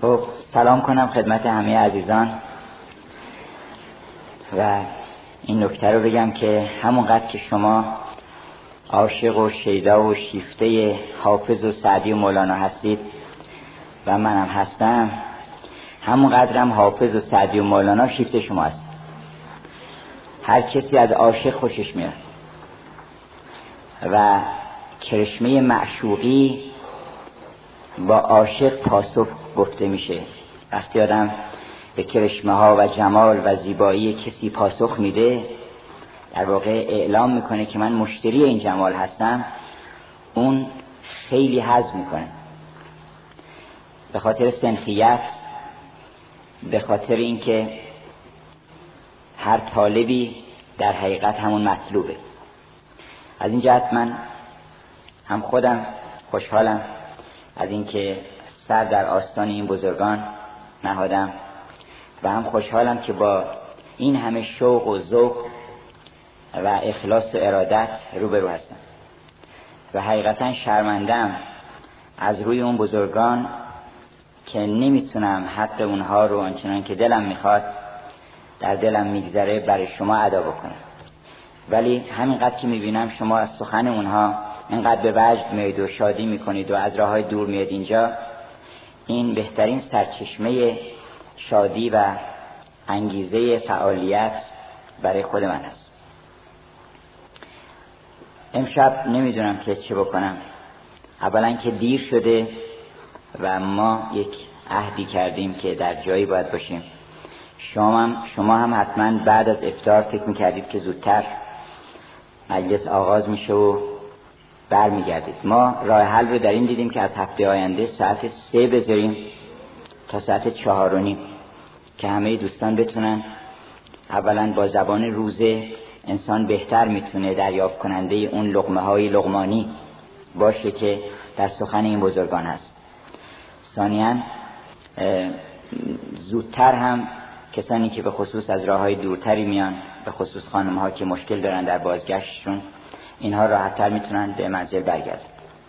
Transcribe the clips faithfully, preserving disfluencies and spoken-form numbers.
خب سلام کنم خدمت همه عزیزان و این نکته رو بگم که همونقدر که شما عاشق و شیدا و شیفته حافظ و سعدی و مولانا هستید و منم هستم، همونقدرم حافظ و سعدی و مولانا شیفته شما هست. هر کسی از عاشق خوشش میاد و کرشمه معشوقی با عاشق پاسخ گفته میشه. وقتی آدم به کرشمه ها و جمال و زیبایی کسی پاسخ میده، در واقع اعلام میکنه که من مشتری این جمال هستم، اون خیلی حظ میکنه. به خاطر سنخیت، به خاطر اینکه هر طالبی در حقیقت همون مطلوبه. از این جهت من هم خودم خوشحالم از اینکه سر در آستان این بزرگان نهادم و هم خوشحالم که با این همه شوق و ذوق و اخلاص و ارادت روبرو هستم و حقیقتا شرمندم از روی اون بزرگان که نمیتونم حق اونها رو آنچنان که دلم میخواد در دلم میگذره برای شما ادا بکنم. ولی همینقدر که میبینم شما از سخن اونها اینقدر به وجد میاد و شادی میکنید و از راههای دور میاد اینجا، این بهترین سرچشمه شادی و انگیزه فعالیت برای خود من است. امشب نمیدونم که چه بکنم. اولا که دیر شده و ما یک عهدی کردیم که در جایی باید باشیم. شما هم, شما هم حتما بعد از افطار فکر میکردید که زودتر مجلس آغاز میشه و بر میگردید. ما راه حل رو در این دیدیم که از هفته آینده ساعت سه بذاریم تا ساعت چهار و نیم که همه دوستان بتونن، اولا با زبان روزه انسان بهتر میتونه دریافت کننده اون لقمه های لقمانی باشه که در سخن این بزرگان هست. ثانیاً زودتر هم کسانی که به خصوص از راههای دورتری میان، به خصوص خانم ها که مشکل دارن در بازگشتشون، اینها راحت‌تر میتونن به منزل برگردن.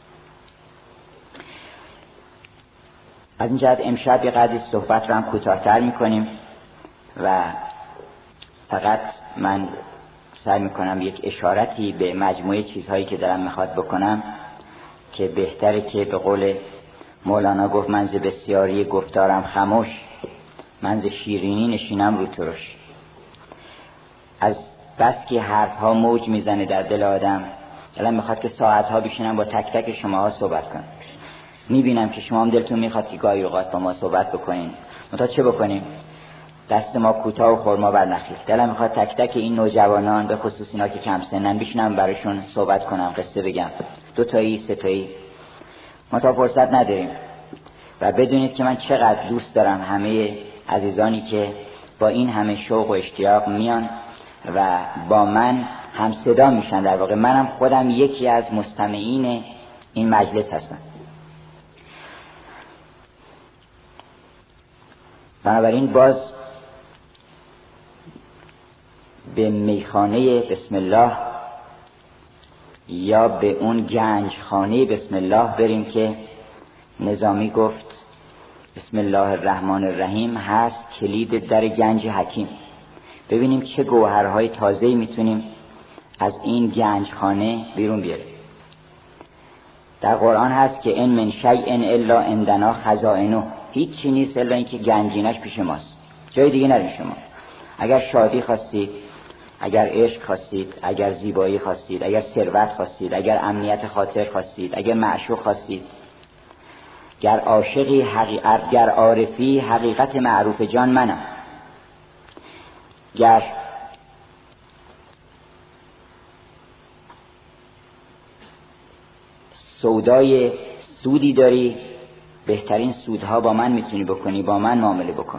از این جهت امشب یه قدری صحبت رو هم کوتاه‌تر میکنیم و فقط من سعی میکنم یک اشارتی به مجموعه چیزهایی که دارم میخواد بکنم که بهتره که به قول مولانا گفت من ز بسیاری گفتارم خموش، من ز شیرینی نشینم رو ترش. از بس که حرف ها موج میزنه در دل آدم، الان میخواد که ساعت ها بشینم با تک تک شما ها صحبت کنم. میبینم که شما هم دلتون میخواد که گاهی اوقات با ما صحبت بکنین، منتها چه بکنیم؟ دست ما کوتاه و خرما بر نخیل. دلم میخواد تک تک این نوجوانان، به خصوص اینا که کم سنن، بشینم براشون صحبت کنم، قصه بگم، دو تایی سه تایی، منتها فرصت نداریم. و بدونید که من چقدر دوست دارم همه عزیزانی که با این همه شوق و اشتیاق میان و با من هم صدا میشن. در واقع منم خودم یکی از مستمعین این مجلس هستم. بنابراین باز به میخانه بسم الله یا به اون گنجخانه بسم الله بریم که نظامی گفت بسم الله الرحمن الرحیم هست کلید در گنج حکیم. ببینیم چه گوهرهای تازه‌ای میتونیم از این گنجخانه بیرون بیاریم. در قرآن هست که ان من شیء الا عندنا خزائنه، هیچ چیزی نیست الا اینکه گنجینش پیش ماست، جای دیگه نرین شما. اگر شادی خواستید، اگر عشق خواستید، اگر زیبایی خواستید، اگر ثروت خواستید، اگر امنیت خاطر خواستید، اگر معشوق خواستید، گر عاشقی حقیقت، گر عارفی حقیقت معروف جان منم، گر سودای سودی داری، بهترین سودها با من میتونی بکنی، با من معامله بکن.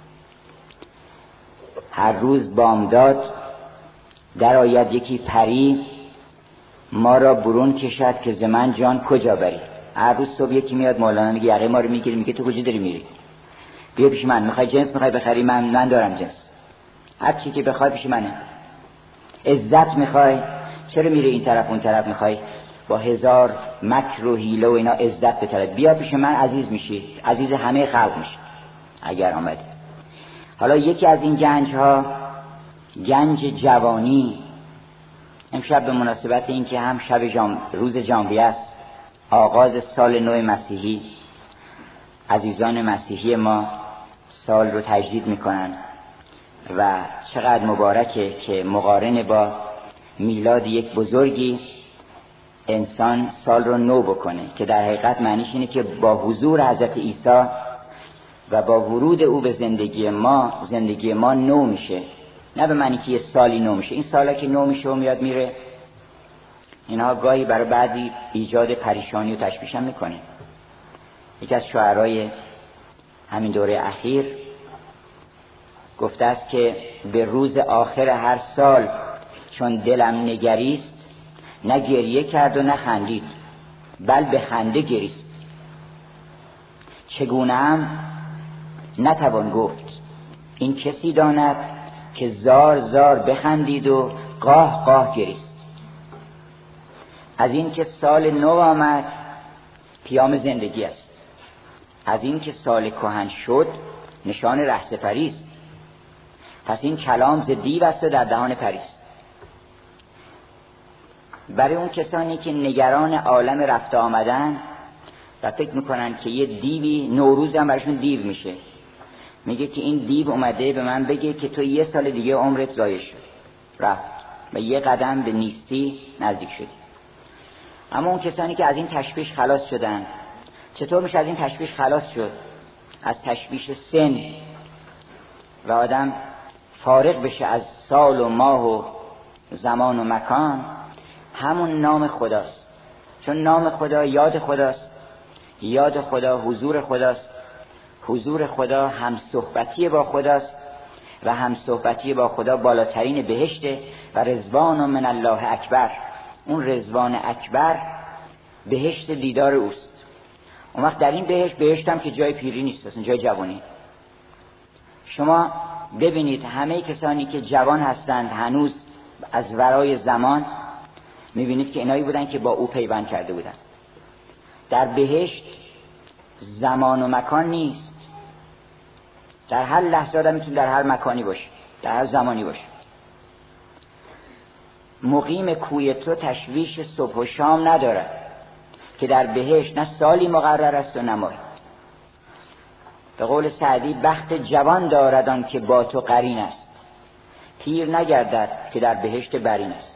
هر روز بامداد در آید یکی پری، ما را برون کشد که ز من جان کجا بری. هر روز صبح یکی میاد مولانا میگه یقه ما رو میگیری، میگه تو کجا داری میری؟ بیا پیش من، میخوای جنس میخوای بخری، من من دارم جنس، هر چی که بخوای پیش منه. عزت میخوای، چرا میری این طرف اون طرف؟ میخوای با هزار مکر و حیله و اینا عزت بطلب. بیا پیش من عزیز میشی، عزیز همه خلق میشی اگر آمدی. حالا یکی از این گنج ها گنج جوانی. امشب به مناسبت این که هم شب جام روز ژانویه است، آغاز سال نو مسیحی، عزیزان مسیحی ما سال رو تجدید میکنن و چقدر مبارکه که مقارن با میلاد یک بزرگی انسان سال رو نو بکنه، که در حقیقت معنیش اینه که با حضور حضرت عیسی و با ورود او به زندگی ما، زندگی ما نو میشه. نه به معنی که یه سالی نو میشه. این سالا که نو میشه و میاد میره، اینها گاهی برای بعضی ایجاد پریشانی و تشویش هم میکنه. یکی از شاعرای همین دوره اخیر گفته است که به روز آخر هر سال چون دلم نگریست، نه گریه کرد و نه خندید، بل به خنده گریست. چگونه هم نتوان گفت، این کسی داند که زار زار بخندید و قاه قاه گریست. از این که سال نو آمد پیام زندگی است. از این که سال کهن شد نشان رهسپری است. پس این کلام ز دیو است و در دهان پری است. برای اون کسانی که نگران عالم رفته آمدن و فکر میکنن که یه دیوی، نوروز هم براشون دیو میشه، میگه که این دیو اومده به من بگه که تو یه سال دیگه عمرت ضایع شد، رفت و یه قدم به نیستی نزدیک شدی. اما اون کسانی که از این تشویش خلاص شدن، چطور میشه از این تشویش خلاص شد؟ از تشویش سن و آدم فارغ بشه از سال و ماه و زمان و مکان. همون نام خداست، چون نام خدا یاد خداست، یاد خدا حضور خداست، حضور خدا هم صحبتی با خداست و هم صحبتی با خدا بالاترین بهشته و رضوان من الله اکبر. اون رضوان اکبر بهشت دیدار اوست. اون وقت در این بهشت، بهشت هم که جای پیری نیست، اصلا جای جوانی. شما ببینید همه کسانی که جوان هستند هنوز از ورای زمان، میبینید که اینایی بودن که با او پیوند کرده بودن. در بهشت زمان و مکان نیست. در هر لحظه آدم میتونه در هر مکانی باشه، در هر زمانی باشه. مقیم کوی تو تشویش صبح و شام ندارد، که در بهشت نه سالی مقرر است و نه ماهی. به قول سعدی بخت جوان دارد آن که با تو قرین است، پیر نگردد که در بهشت برین است.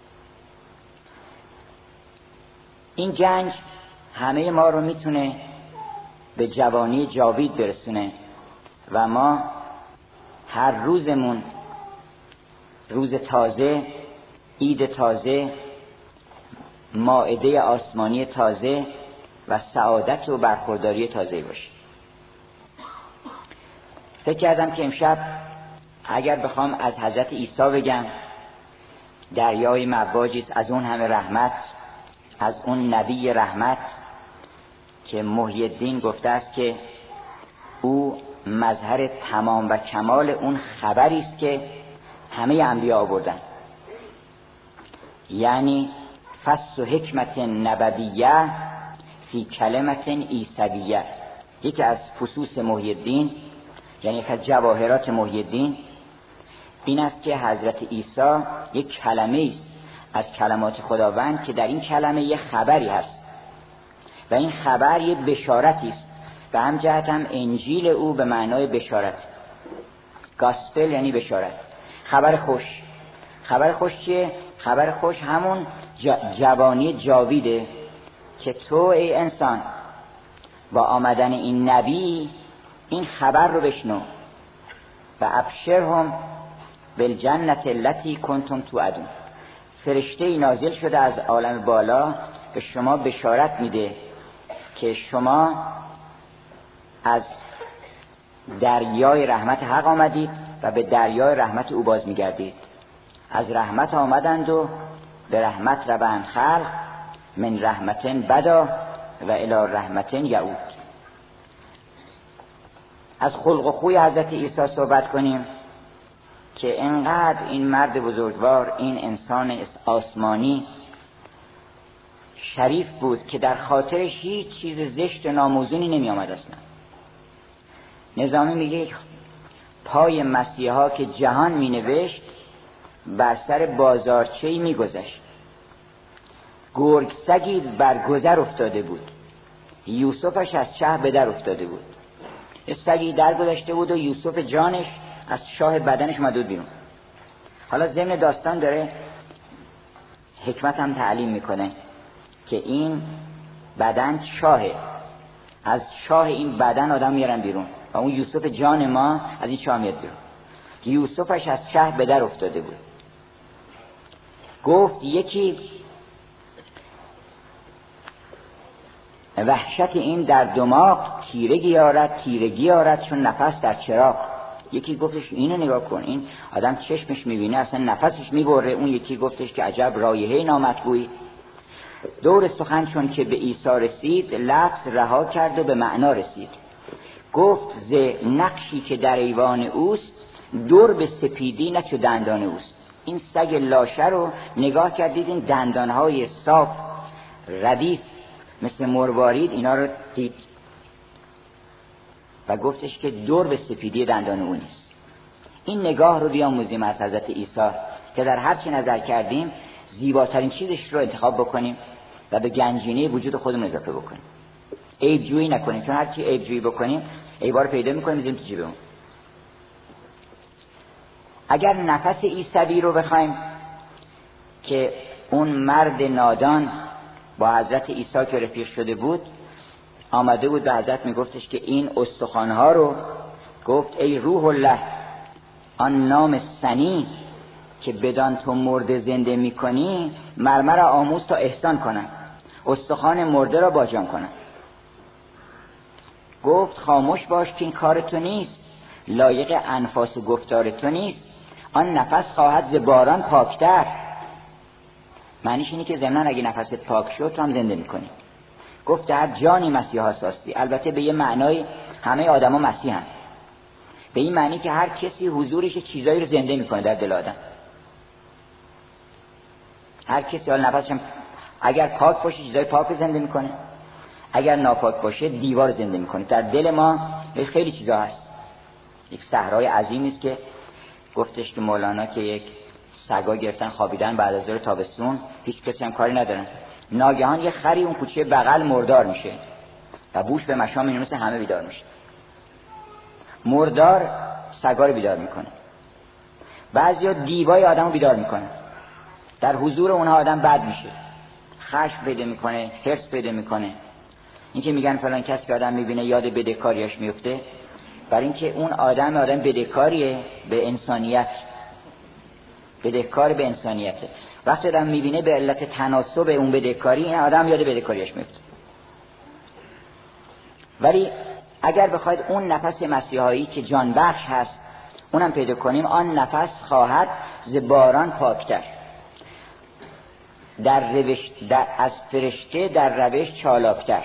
این گنج همه ما رو میتونه به جوانی جاوید برسونه و ما هر روزمون روز تازه، عید تازه، مائده آسمانی تازه و سعادت و برخورداری تازه باشه. فکر کردم که امشب اگر بخوام از حضرت عیسی بگم، دریای مواجی است از اون همه رحمت، از اون نبی رحمت که محی الدین گفته است که او مظهر تمام و کمال اون خبری است که همه انبیا آوردن، یعنی فصل و حکمت نبویه فی کلمت عیسویه. یکی از فصوص محی الدین، یعنی یک از جواهرات محی الدین این است که حضرت عیسی یک کلمه است از کلمات خداوند که در این کلمه یک خبری هست و این خبر یک بشارتی است. به هم جهت هم انجیل او به معنای بشارت، گاسپل یعنی بشارت، خبر خوش. خبر خوش چیه؟ خبر خوش همون جوانی جاویده که تو ای انسان با آمدن این نبی این خبر رو بشنو و ابشرهم بالجنت التي کنتم توعدون. فرشته نازل شده از عالم بالا به شما بشارت میده که شما از دریای رحمت حق آمدید و به دریای رحمت او باز میگردید. از رحمت آمدند و به رحمت روند خلق، من رحمتن بدا و الی رحمتن یعود. از خلق و خوی حضرت عیسی صحبت کنیم که انقدر این مرد بزرگوار، این انسان آسمانی شریف بود که در خاطرش هیچ چیز زشت و ناموزونی نمی آمد اصلا. نظامی میگه پای مسیحا که جهان می نوشت بر سر بازارچه‌ای می گذشت. گرگ سگی بر گذر افتاده بود، یوسفش از چاه به در افتاده بود. یه سگی در گذشته بود و یوسف جانش از چاه بدنش اومده بود بیرون. حالا ضمن داستان داره حکمت هم تعلیم میکنه که این بدن چاهه، از چاه این بدن آدم میارن بیرون و اون یوسف جان ما از این چاه میاد بیرون. یوسفش از چاه به در افتاده بود. گفت یکی وحشت این در دماغ تیرگی آرد تیرگی آرد چون نفس در چراغ. یکی گفتش اینو نگاه کن، این آدم چشمش میبینه اصلا نفسش میبره. اون یکی گفتش که عجب رایحه نامطبوعی. دور سخن چون که به عیسی رسید، لفظ رها کرد و به معنا رسید. گفت ز نقشی که در ایوان اوست، دور به سپیدی نه چو دندان اوست. این سگ لاشه رو نگاه کردید، این دندانهای صاف ردیف مثل مروارید اینا رو دید و گفتش که دور به سپیدی دندان او نیست. این نگاه رو بیاموزیم از حضرت عیسی که در هر چی نظر کردیم زیباترین چیزش رو انتخاب بکنیم و به گنجینه وجود خودمون اضافه بکنیم. عیب جویی نکنیم، چون هر چی عیب جویی بکنیم عیبا رو پیدا می‌کنیم می‌ذاریم تو جیبمون. اگر نفس عیسی رو بخوایم که اون مرد نادان با حضرت عیسی که رفیق شده بود آمده بود به حضرت میگفتش که این استخوان‌ها رو گفت ای روح الله، آن نام سنی که بدان تو مرده زنده میکنی مرمر آموز تا احسان کنن، استخوان مرده را باجان کنن. گفت خاموش باش که این کار تو نیست، لایق انفاس و گفتار تو نیست. آن نفس خواهد ز باران پاکتر. معنیش اینه که ضمناً اگه نفست پاک شد تو هم زنده میکنی. گفت در جانی مسیحا ساستی. البته به یه معنای همه آدما مسیحن، به این معنی که هر کسی حضورش چیزایی رو زنده میکنه در دل آدم. هر کسی حال نفسش اگر پاک باشه چیزای پاک رو زنده میکنه، اگر ناپاک باشه دیوار زنده میکنه. در دل ما خیلی چیزا هست. یک صحرای عظیمی است که گفتش که مولانا که یک سگا گرفتن خوابیدن بعد از ظهر تابستون، هیچ کسی هم کاری ندارن. ناگهان یه خری اون کوچه بغل مردار میشه و بوش به مشام اینو مثل همه بیدار میشه. مردار سگا رو بیدار میکنه. بعضیا دیوای آدمو بیدار میکنه. در حضور اونها آدم بد میشه، خشم پیدا میکنه، حرص پیدا میکنه. این که میگن فلان کسی که آدم میبینه یاد بدهکاریش میفته، برای اینکه اون آدم آدم بدهکاریه به انسانیت، بدهکار به انسانیته. وقتی آدم میبینه به علت تناسب اون بدهکاری، این آدم یاد بدهکاریش میفته. ولی اگر بخواید اون نفس مسیحایی که جان بخش هست اونم پیدا کنیم، آن نفس خواهد ز باران پاکتر. در روش در از فرشته در روش چالاکتر.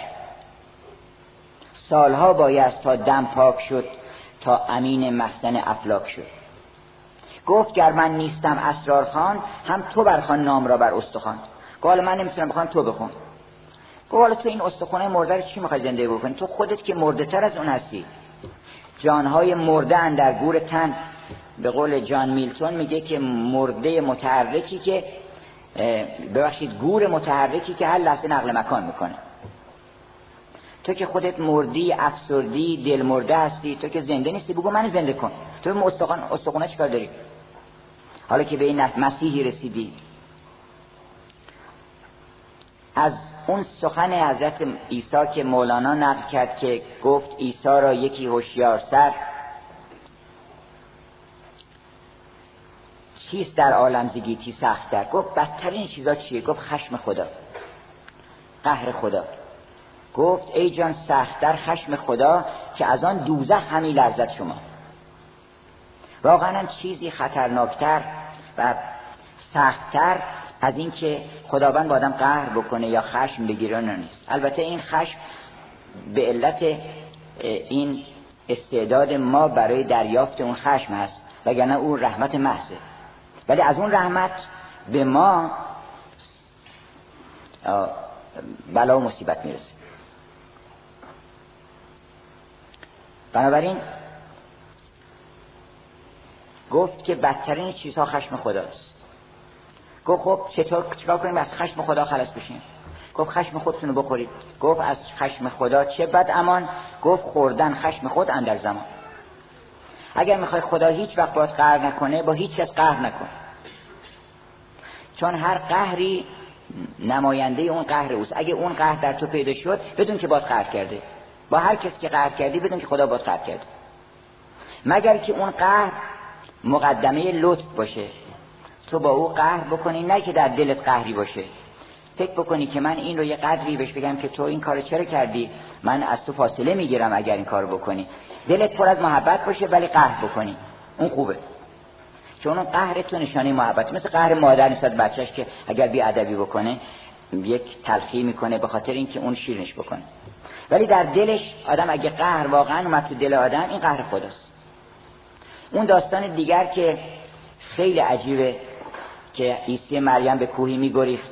سالها بایست تا دم پاک شد، تا امین مخزن افلاک شد. گفت گر من نیستم اسرار خان، هم تو برخوان نام را بر استخوان. گفت من نمیتونم بخوام تو بخون. گفت حالا تو این استخوان مرده رو چی میخوای زنده بکنی؟ تو خودت که مرده تر از اون هستی. جانهای مرده اندر گور تن. به قول جان میلتون میگه که مرده متحرکی که ببخشید گور متحرکی که هر لحظه نقل مکان میکنه. تو که خودت مردی، افسردی، دل مرده هستی، تو که زنده نیستی، بگو من زنده کن. تو به استخوان استخوانه چیکار داری؟ حالا که به این مسیحی رسیدی. از اون سخن حضرت عیسی که مولانا نقل کرد که گفت عیسی را یکی هوشیار سر، چیست در عالم ز گیتی سخت‌تر؟ گفت بدترین چیزا چیه؟ گفت خشم خدا، قهر خدا. گفت ای جان سخت‌تر خشم خدا، که از آن دوزخ همی لرزد شما. واقعا چیزی خطرناکتر و سخت‌تر از این که خداوند با آدم قهر بکنه یا خشم بگیره نیست. البته این خشم به علت این استعداد ما برای دریافت اون خشم هست، وگرنه اون رحمت محضه. ولی از اون رحمت به ما بلا و مصیبت میرسه. بنابراین گفت که بدترین چیزها خشم خداست. گفت خب چطور چیکار کنیم از خشم خدا خلاص بشیم؟ گفت خشم خودتون رو بخورید. گفت از خشم خدا چه بد امان؟ گفت خوردن خشم خود اندر زمان. اگر میخوای خدا هیچ وقت باید قهر نکنه، با هیچ کس قهر نکن، چون هر قهری نماینده اون قهر اوست. اگه اون قهر در تو پیدا شد بدون که باید قهر کرده، با هر کسی که قهر کردی بدون که خدا باید قهر کرده، مگر که اون قهر مقدمه لطف باشه، تو با او قهر بکنی، نه که در دلت قهری باشه. فکر بکنی که من این رو یه قدری بهش بگم که تو این کارو چرا کردی، من از تو فاصله میگیرم اگر این کارو بکنی. دلت پر از محبت باشه ولی قهر بکنی، اون خوبه، چون اون قهر تو نشانه محبت. مثل قهر مادر نسبت بچهش که اگر بی ادبی بکنه یک تلخی میکنه به خاطر اینکه اون شیرینش بکنه. ولی در دلش آدم اگه قهر واقعا اومد تو دل آدم، این قهر خداست. اون داستان دیگر که خیلی عجیبه که عیسی مریم به کوهی میگریخت،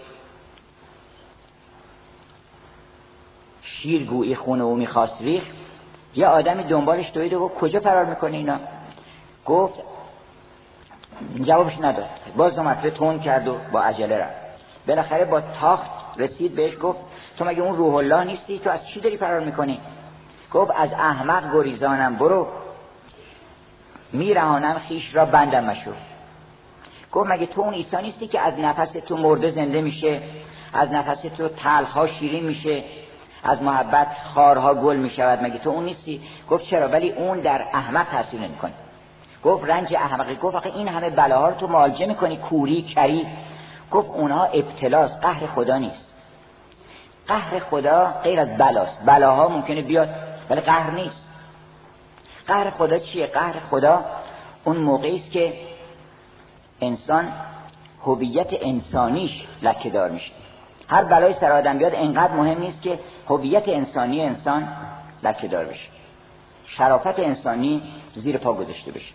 شیرگویی خونه او میخواست ریخت، یه آدمی دنبالش دوید و گفت کجا فرار میکنه اینا؟ گفت جوابش نداد، باز دو مرتبه تون کرد و با عجله رفت. بالاخره با تاخت رسید بهش، گفت تو مگه اون روح الله نیستی؟ تو از چی داری فرار میکنی؟ گفت از احمق گریزانم، برو میرهانم خیش را بندم مشو. گفت مگه تو اون عیسی نیستی که از نفس تو مرده زنده میشه، از نفس تو تلخ شیرین میشه، از محبت خارها گل میشود؟ مگه تو اون نیستی؟ گفت چرا، ولی اون در احمق تاثیر نمیکنه. گفت رنج احمقی. گفت آخه این همه بلاها رو تو معالجه میکنی، کوری کری. گفت اونها ابتلاست، قهر خدا نیست. قهر خدا غیر از بلاست. بلاها ممکنه بیاد ولی قهر نیست. قهر خدا چیه؟ قهر خدا اون موقعی است که انسان هویت انسانیش لکه‌دار میشه. هر بلای سر آدم بیاد انقدر مهم نیست که هویت انسانی انسان لکه‌دار بشه، شرافت انسانی زیر پا گذاشته بشه.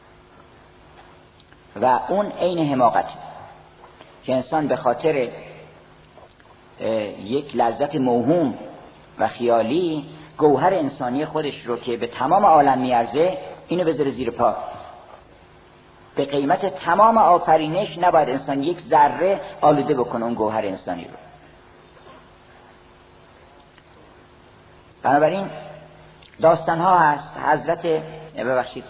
و اون عین حماقت که انسان به خاطر یک لذت موهوم و خیالی گوهر انسانی خودش رو که به تمام عالم میارزه اینو بذاره زیر پا. به قیمت تمام آفرینش نباید انسان یک ذره آلوده بکنه اون گوهر انسانی رو. بنابراین داستان ها هست. حضرت ببخشید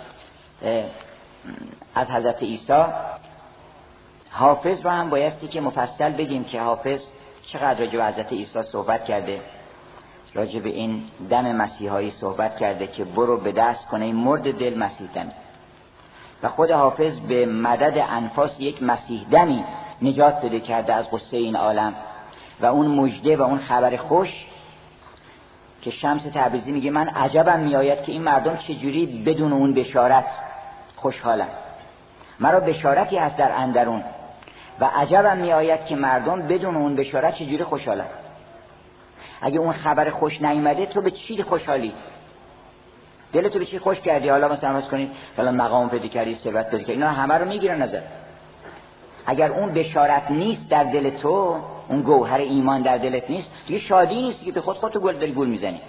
از حضرت عیسی، حافظ رو هم بایستی که مفصل بگیم که حافظ چقدر راجع به حضرت عیسی صحبت کرده، راجع به این دم مسیحایی صحبت کرده که برو به دست کنه این مرد دل مسیح دمی. و خود حافظ به مدد انفاس یک مسیح دمی نجات بده کرده از غصه این عالم. و اون مژده و اون خبر خوش که شمس تبریزی میگه من عجبم میآید که این مردم چجوری بدون اون بشارت خوشحالن. مرا بشارتی هست در اندرون و عجبم میآید که مردم بدون اون بشارت چجوری خوشحالن. اگه اون خبر خوش نیامده تو به چی خوشحالی؟ دلتو به چی خوش کردی؟ حالا مثلا فرض کنید فلان مقام پیدا کردی، ثروت پیدا کردی، اینا همه رو میگیرن نظر. اگر اون بشارت نیست در دل تو، اون گوهر ایمان در دلت نیست، دیگه شادی نیست که به خود خودتو گل داری گول میزنی.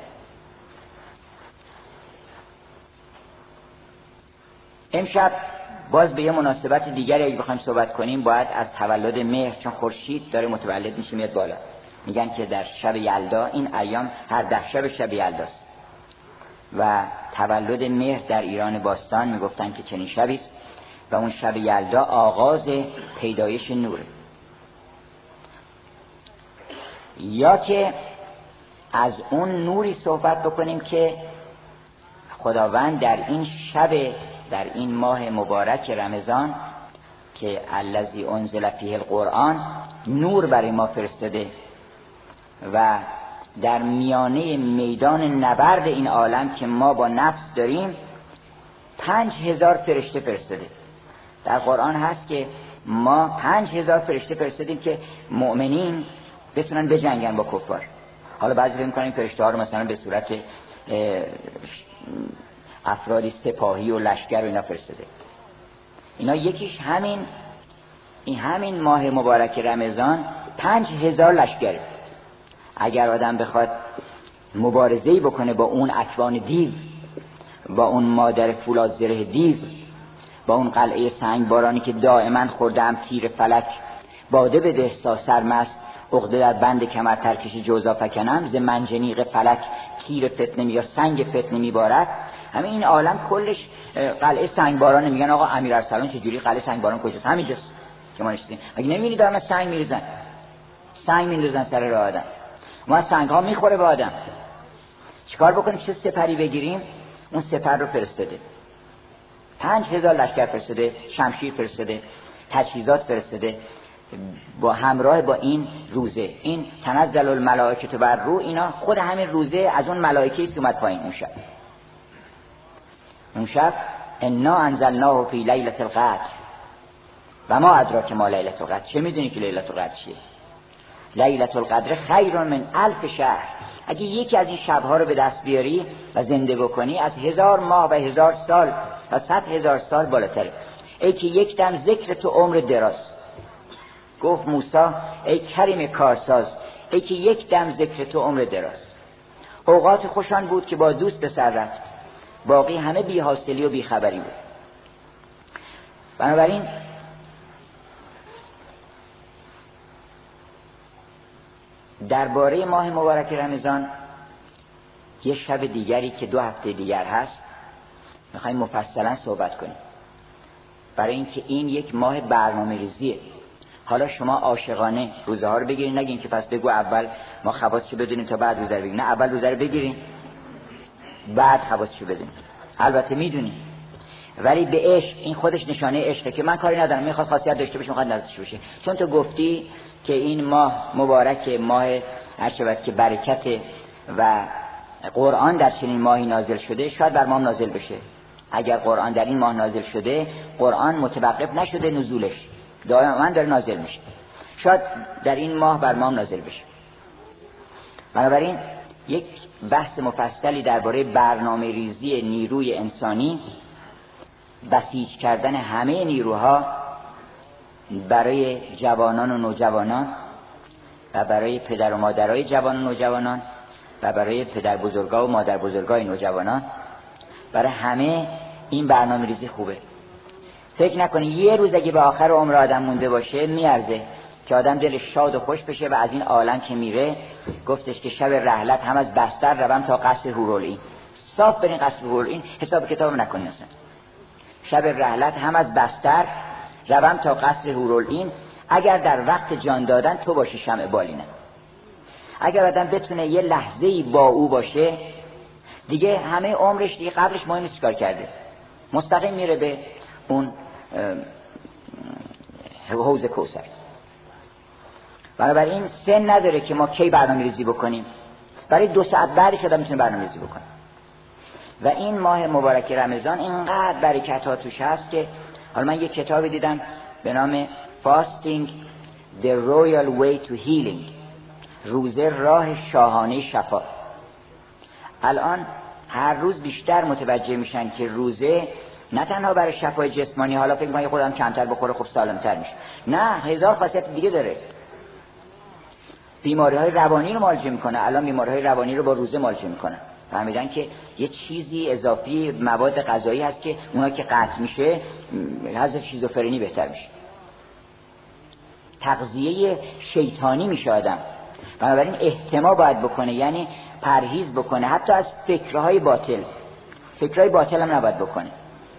امشب باز به یه مناسبت دیگری اگه بخوایم صحبت کنیم باید از تولد مهر، چون خورشید داره متولد میشه میاد بالا. میگن که در شب یلدا، این ایام هر ده شب شب یلداست و تولد مهر در ایران باستان میگفتن که چنین شبی است و اون شب یلدا آغاز پیدایش نوره. یا که از اون نوری صحبت بکنیم که خداوند در این شب، در این ماه مبارک رمضان که الذی انزل فیه القرآن، نور برای ما فرستاده و در میانه میدان نبرد این عالم که ما با نفس داریم پنج هزار فرشته فرستاده. در قرآن هست که ما پنج هزار فرشته فرستادیم که مؤمنین بتونن بجنگن با کفار. حالا بعضی فکر می‌کنن این فرشته ها رو مثلا به صورت افرادی سپاهی و لشکر و اینا فرستاده. اینا یکیش همین این همین ماه مبارک رمضان پنج هزار لشکره. اگر آدم بخواد مبارزه‌ای بکنه با اون اکوان دیو، با اون مادر فولاد زره دیو، با اون قلعه سنگ بارانی که دائما خوردم تیر فلک، باده بده تا سرمست، عقده در بند کمر ترکشی جوزا فکنم، ز منجنیق فلک تیر فتنه یا سنگ فتنه میبارد. همین این عالم کلش قلعه سنگ باران. میگن آقا امیر ارسلان چجوری قلعه سنگ باران کجاست؟ همینجاست که ما نشستیم. اگه نمیبینی دارن سنگ میریزن، سنگ میندازن سر راه آدم، ما سنگ ها میخوره به آدم. چیکار بکنیم؟ چه سپری بگیریم؟ اون سپر رو فرستاده، پنج هزار لشکر فرستاده، شمشیر فرستاده، تجهیزات فرستاده، با همراه با این روزه. این تنزل الملائکه بر روح، اینا خود همین روزه از اون ملائکه است اومد پایین اون شب. اون شب انا انزلناه فی لیلة القدر و ما ادراک ما لیلة القدر. چه میدونی که لیلة القدر چیه؟ لیلة القدر خیر من الف شهر. اگه یکی از این شبها رو به دست بیاری و زنده بکنی، از هزار ماه و هزار سال و صد هزار سال بالاتره. ای که یک دم ذکر تو عمر دراز. گفت موسی ای کریم کارساز، ای که یک دم ذکر تو عمر دراز. اوقات خوشان بود که با دوست به سر رفت، باقی همه بی حاصلی و بی خبری بود. بنابراین درباره ماه مبارک رمضان یه شب دیگری که دو هفته دیگر هست میخوایم مفصلا صحبت کنیم، برای اینکه این یک ماه برنامه ریزیه. حالا شما عاشقانه روزه ها رو بگیرین، نگین که پس بگو اول ما خواستشو بدونیم تا بعد روزه رو بگیریم. نه، اول روزه رو بگیرین بعد خواستشو بدونیم. البته میدونیم، ولی به عشق، این خودش نشانه عشقه که من کاری ندارم، میخواد خاصیت داشته باشه، میخواد نزدش باشه. چون تو گفتی که این ماه مبارک، ماه هر شود که برکت و قرآن در چنین ماهی نازل شده، شاید بر ما نازل بشه. اگر قرآن در این ماه نازل شده، قرآن متوقف نشده نزولش، دائما داره نازل میشه، شاید در این ماه بر ما نازل بشه. بنابراین یک بحث مفصلی درباره برنامه ریزی نیروی انسانی، بسیج کردن همه نیروها برای جوانان و نوجوانان و برای پدر و مادرای جوان و نوجوانان و برای پدر بزرگا و مادر بزرگای نوجوانان، برای همه این برنامه ریزی خوبه. فکر نکنی یه روز اگه به آخر عمر آدم مونده باشه میارزه که آدم دلش شاد و خوش بشه و از این عالم که میره. گفتش که شب رحلت هم از بستر روم تا قصر هورالعین. صاف برین قصر هورالعین، حساب کتاب نکنین اصلا. شب رحلت هم از بستر روم تا قصر هورالعین. اگر در وقت جان دادن تو باشی شمع بالینه. اگر آدم بتونه یه لحظه‌ای با او باشه، دیگه همه عمرش دیگه قبلش مهم نیست کار کرده، مستقیم میره به اون حوض کوثر. بنابراین سن نداره که ما کی برنامه ریزی بکنیم، برای دو ساعت بعدش آدم میتونه برنامه ریزی بکنه. و این ماه مبارک رمضان اینقدر برکت ها توش هست که حالا من یک کتابی دیدم به نام Fasting The Royal Way to Healing، روزه راه شاهانه شفا. الان هر روز بیشتر متوجه میشن که روزه نه تنها برای شفای جسمانی، حالا فکر می‌کنن خودم کمتر بخوره خب سالم‌تر میشه، نه، هزار خاصیت دیگه داره. بیماری‌های روانی رو معالجه میکنه. الان بیماری‌های روانی رو با روزه معالجه میکنن. فهمیدن که یه چیزی اضافی مواد غذایی هست که اونها که قطع میشه حالت شیزوفرنی بهتر میشه، تغذیه شیطانی میشه آدم. بنابراین احتما باید بکنه، یعنی پرهیز بکنه حتی از فکرهای باطل. فکرهای باطل هم نباید بکنه،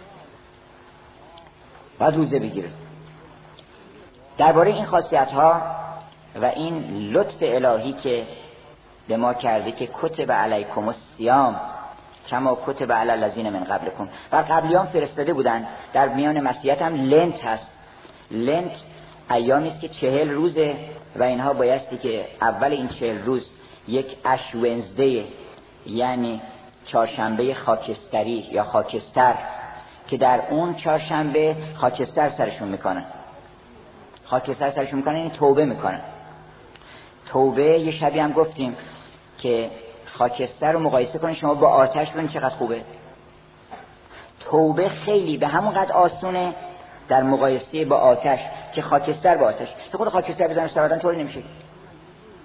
باید روزه بگیره. درباره این خاصیت‌ها و این لطف الهی که به ما کرده که کتب علیکم الصیام کما کتب علی الذین من قبلکم، و قبلیان فرستاده بودن. در میان مسیحیت هم لنت هست. لنت ایامی است که چهل روزه و اینها بایستی که اول این چهل روز یک اش ونزدی، یعنی چهارشنبه خاکستری یا خاکستر، که در اون چهارشنبه خاکستر سرشون میکنن. خاکستر سرشون میکنن یعنی توبه میکنن. توبه یه شبی هم گفتیم که خاکستر رو مقایسه کنید شما با آتش، ببینید چقدر خوبه. توبه خیلی به همون قدر آسونه در مقایسه با آتش که خاکستر با آتش. که خود خاکستر بزنه سر آدم طوری نمیشه.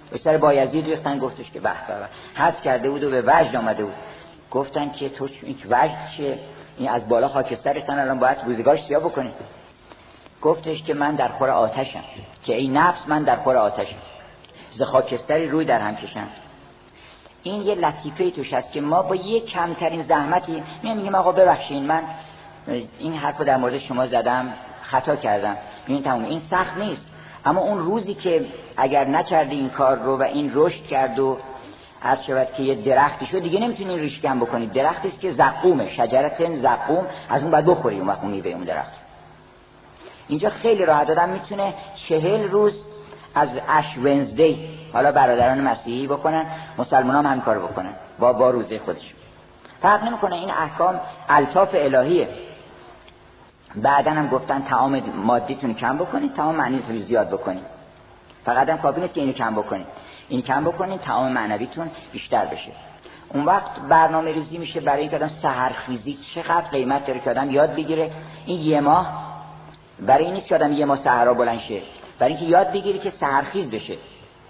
به سر بایزید ریختن، گفتش که به به به، حذف کرده بود و به وجد آمده بود. گفتن که تو این وجد چیه؟ این از بالا خاکسترتن، الان باید روزگارش سیاه بکنی. گفتش که من در خور آتشم، که ای نفس من در خور آتشم، ز خاکستری روی در هم کشم. این یه لطیفه توش هست که ما با یه کمترین زحمتی میگیم آقا ببخشید من این حرفو در مورد شما زدم، خطا کردم، این تمام، این سخت نیست. اما اون روزی که اگر نکردی این کار رو و این رشد کرد و عرض شود که یه درختی شد، دیگه نمیتونی این ریش کم بکنی. درختی است که زقومه، شجرت زقوم، از اون بعد بخوری اون وقت اون میوه اون درخت. اینجا خیلی راحت آدم میتونه چهل روز از اش ونزدی، حالا برادران مسیحی بکنن، مسلمان هم همین کار بکنن با با روزه خودشون، فرق نمیکنه. این احکام الطاف الهیه. بعدن هم گفتن طعام مادیتون کم بکنید، طعام معنیتون رو زیاد بکنید. فقط هم کافی نیست که اینو کم بکنید، این کم بکنید طعام معنویتون بیشتر بشه. اون وقت برنامه ریزی میشه برای اینکه آدم سحرخیزی چقدر قیمت داره که آدم یاد بگیره. این یه ماه برای این نیست که آدم یه ماه سحرا بلند شه، برای اینکه یاد بگیری که سحرخیز بشه.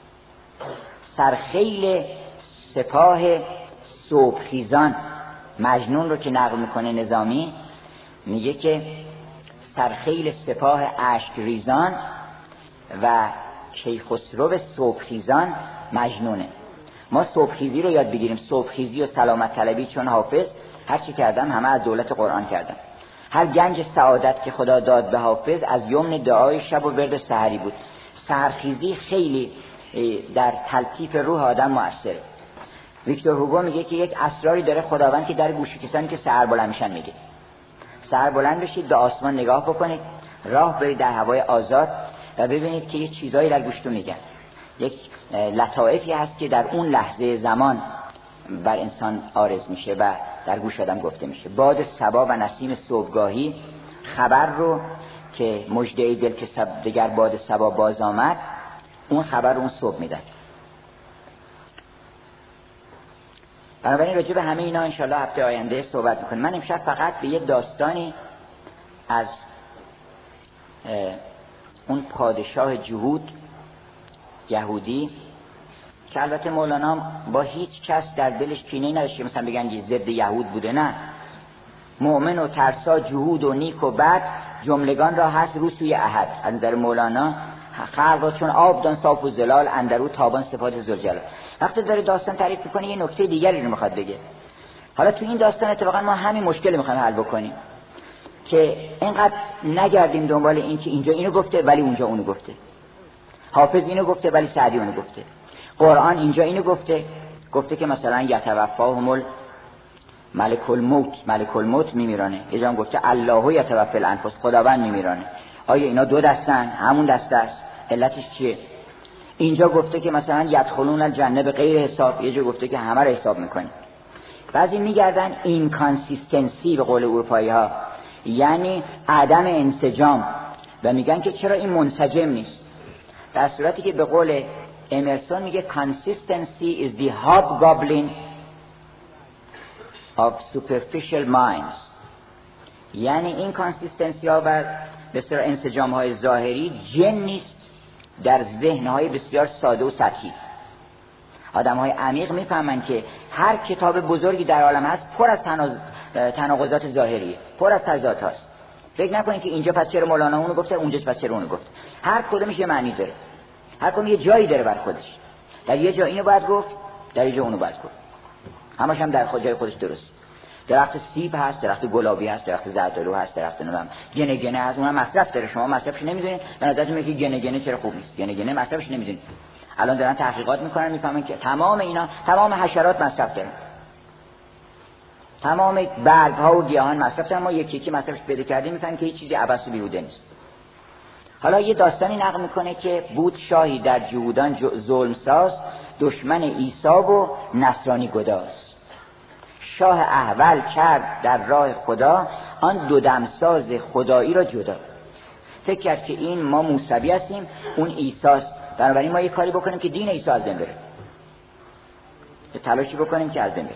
سرخیل سپاه صبحخیزان، مجنون رو که نقل میکنه نظامی، میگه که سرخیل سپاه اشک ریزان و کیخسرو صبحخیزان مجنونه. ما صبحخیزی رو یاد بگیریم، صبحخیزی و سلامت طلبی، چون حافظ هر چی کردم همه از دولت قرآن کردم. هر گنج سعادت که خدا داد به حافظ از یمن دعای شب و ورد سحری بود. سحرخیزی خیلی در تلطیف روح آدم مؤثره. ویکتور هوگو میگه که یک اسراری داره خداوند که در گوش کسانی که سحر بلند میشن میگه. سحر بلند بشید، به آسمان نگاه بکنید، راه برید در هوای آزاد و ببینید که یه چیزایی در گوشتون میگن. یک لطائفی هست که در اون لحظه زمان بر انسان عارض میشه و در گوش آدم گفته میشه. باد صبا و نسیم صبحگاهی خبر رو که مژده دل که دگر باد صبا باز آمد، اون خبر رو اون صبح میدن. بنابراین راجع به همه اینا انشالله هفته آینده صحبت میکنیم. من امشب فقط به یه داستانی از اون پادشاه جهود یهودی که البته مولانا با هیچ کس در دلش کینه‌ای نداشت، مثلا بگن ضد یهود بوده، نه، مؤمن و ترسا، جهود و نیک و بد، جملگان را هست رو سوی احد. از نظر مولانا خلق را چون آب دان صاف و زلال، اندرو تابان صفات ذوالجلال. وقتی داره داستان تعریف میکنه یه نکته دیگری رو میخواد بگه. حالا تو این داستان اتفاقا ما همین مشکل میخوایم حل بکنیم که اینقدر نگردیم دنبال این که اینجا اینو گفته ولی اونجا اونو گفته، حافظ اینو گفته ولی سعدی اونو گفته، قرآن اینجا اینو گفته، گفته که مثلا یتوفاهم ملک الموت، ملک الموت میمیرانه. یه جا گفته الله یتوفی الانفس، خداوند میمیرانه. آیا اینا دو دستن؟ همون دسته است. علتش چیه؟ اینجا گفته که مثلا یدخلون الجنه به غیر حساب، یه جا گفته که همه رو حساب میکنه. بعضی میگردن اینکانسیستنسی به قول اروپایی ها، یعنی عدم انسجام، و میگن که چرا این منسجم نیست، در صورتی که به قول امرسون میگه consistency is the hobgoblin of superficial minds. یعنی این کانسیستنسی ها و بسیار انسجام های ظاهری جن نیست در ذهن های بسیار ساده و سطحی. آدم های عمیق میفهمن که هر کتاب بزرگی در عالم هست پر از تناقضات ظاهریه، پر از تضاد هست. فکر نکنید که اینجا پس چرا مولانا اونو گفته، اونجا پس چرا اونو گفته. هر کدومش یه معنی داره، هر کدوم یه جایی داره بر خودش. در یه جا اینو باید گفت، در یه جا اونو باید گفت. همش هم در خود جای خودش درست. درخت سیب هست، درخت گلابی هست، درخت زردآلو هست، درخت نمیدونم گنه گنه هست، اونم مصرف داره. شما مصرفش نمیدونید، به نظرتون میاد که گنه گنه چرا خوب نیست. گنه گنه مصرفش نمیدونید. الان دارن تحقیقات میکنن، میفهمن که تمام اینا، تمام حشرات مصرف دارن، تمام برگ ها و گیاهان مصرف دارن. ما یکی یکی مصرفش پیدا کردیم، میفهمیم که هیچ چیزی عبث و بیهوده نیست. حالا یه داستانی نقل میکنه که بود شاهی در جهودان ظلم ساز، دشمن عیسی و نصرانی گداز. شاه احول کرد در راه خدا، آن دو دمساز خدایی را جدا. فکر کرد که این ما موسوی هستیم، اون عیسی است، بنابراین ما یه کاری بکنیم که دین عیسی از بین بره، یه تلاشی بکنیم که از بین بره.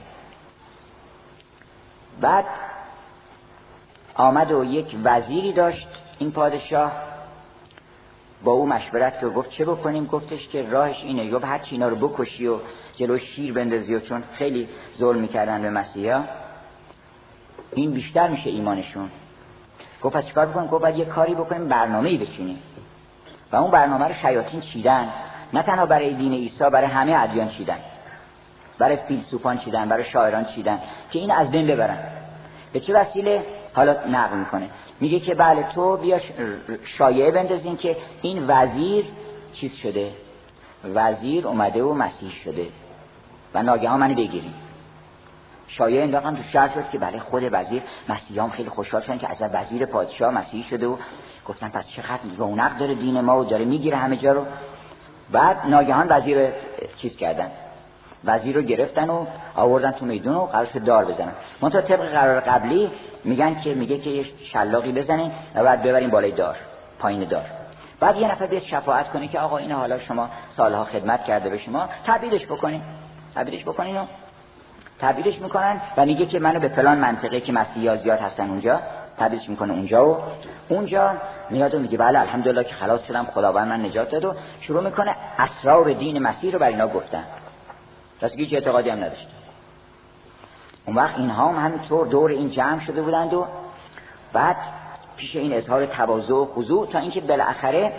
بعد آمد و یک وزیری داشت این پادشاه، با او مشورت کرد، گفت چه بکنیم؟ گفتش که راهش اینه، یا هر چی اینا رو بکشی و جلو شیر بندازی، و چون خیلی ظلم میکردن به مسیحا این بیشتر میشه ایمانشون. گفت پس چیکار بکنیم؟ گفت بعد یه کاری بکنیم، برنامه‌ای بچینیم. و اون برنامه رو شیاطین چیدن، نه تنها برای دین عیسی، برای همه ادیان چیدن، برای فیلسوفان چیدن، برای شاعران چیدن که این از بین ببرن. به چه وسیله؟ حالا نقل میکنه، میگه که بله تو بیا شایعه بندازین که این وزیر چیز شده، وزیر اومده و مسیح شده و ناگهان منو بگیریم. شایعه انداختن تو شهر شد که بله خود وزیر، مسیحیان خیلی خوشحال شدن که از وزیر پادشاه مسیحی شده و گفتن پس چقدر رونق داره دین ما و داره میگیره همه جا رو. بعد ناگهان وزیر چیز کردن، وزیر رو گرفتن و آوردن تو میدون و قرار شد دار بزنن. منتها طبق قرار قبلی میگن که میگه که یه شلاقی بزنین و بعد ببرین بالای دار، پایین دار. بعد یه نفر بیاد شفاعت کنه که آقا این حالا شما سالها خدمت کرده به شما، تعبیرش بکنین، تعبیرش بکنین و تعبیرش میکنن و میگه که منو به فلان منطقه که مسیحی‌ها زیاد هستن اونجا تعبیرش میکنه، اونجا و اونجا میاد و میگه بله الحمدلله که خلاص شدم، خداوند من نجات داد، و شروع میکنه اسرار دین مسیح رو بر اینا گفتن. راست هیچ اعتقادی هم نداشت. اون وقت اینها هم همینطور دور این جمع شده بودند و بعد پیش این اظهار تواضع و خضوع تا اینکه بالاخره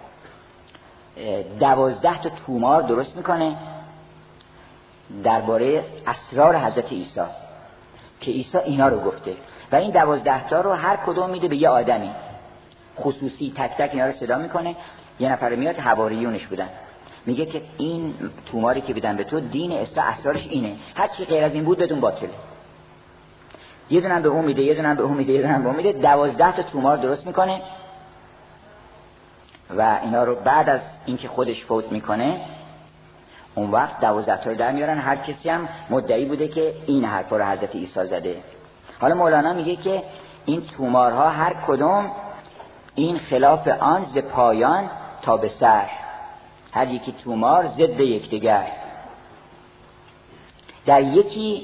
دوازده تا تومار درست میکنه درباره اسرار حضرت عیسی که عیسی اینا رو گفته و این دوازده تا رو هر کدوم میده به یه آدمی خصوصی، تک تک اینا رو صدا میکنه. یه نفر میاد، حواریونش بودن، میگه که این توماری که بدن به تو دین اسلام اسرارش اینه، هر چی غیر از این بود بدون باطله. یه دونم به اون میده، یه دونم به اون میده، یه دونم به اون میده، دوازده تا تومار درست میکنه و اینا رو بعد از اینکه خودش فوت میکنه اون وقت دوازده تا رو در میارن. هر کسی هم مدعی بوده که این حرفا رو حضرت عیسی زده. حالا مولانا میگه که این تومارها هر کدوم این خلاف آن ز پایان تا به سر، هر یکی تومار ضد یکدیگر. در یکی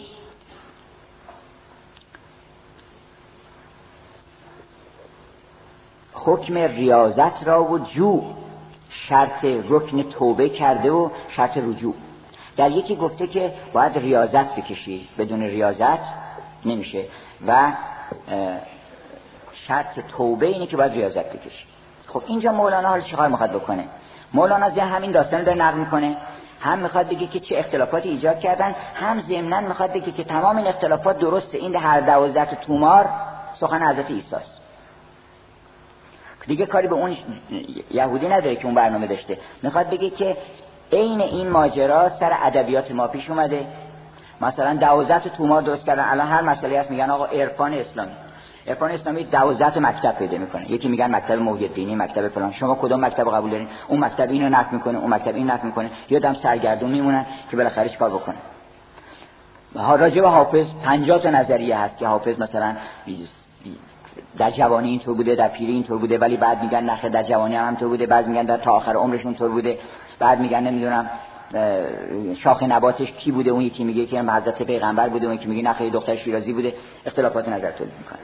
حکم ریاضت را و جو، شرط رکن توبه کرده و شرط رجوع. در یکی گفته که باید ریاضت بکشی، بدون ریاضت نمیشه، و شرط توبه اینه که باید ریاضت بکشی. خب اینجا مولانا حالا چیکار میخواد بکنه؟ مولانا زیر همین داستان رو نقل میکنه، هم میخواد بگه که چه اختلافاتی ایجاد کردن، هم ضمناً میخواد بگه که تمام این اختلافات درسته، این هر دوازده تا تومار سخن حضرت عیسی است. دیگه کاری به اون یهودی نداره که اون برنامه داشته. میخواد بگه که عین این ماجرا سر ادبیات ما پیش اومده. مثلا دوازده تا تومار درست کردن، الان هر مسئله هست میگن آقا عرفان اسلامی، عرفان اسلامی دوازده تا مکتب پیدا میکنه. یکی میگن مکتب محی‌الدینی، مکتب فلان. شما کدوم مکتب قبول دارین؟ اون مکتب اینو نقد میکنه، اون مکتب این نقد میکنه. یادم سرگردون میمونن که بالاخره چیکار بکنه. ها راجع به حافظ پنجاه تا نظریه هست که حافظ مثلا در جوانی اینطور بوده، در پیری اینطور بوده، ولی بعد میگن نخه در جوانی هم همینطور بوده، بعد میگن در تا آخر عمرش اونطور بوده، بعد میگن نمیدونم شاخ نباتش کی بوده، اون یکی میگه که حضرت پیغمبر بوده، اون یکی میگه نخه دختر شیرازی بوده. اختلافات نظر تولید میکنه.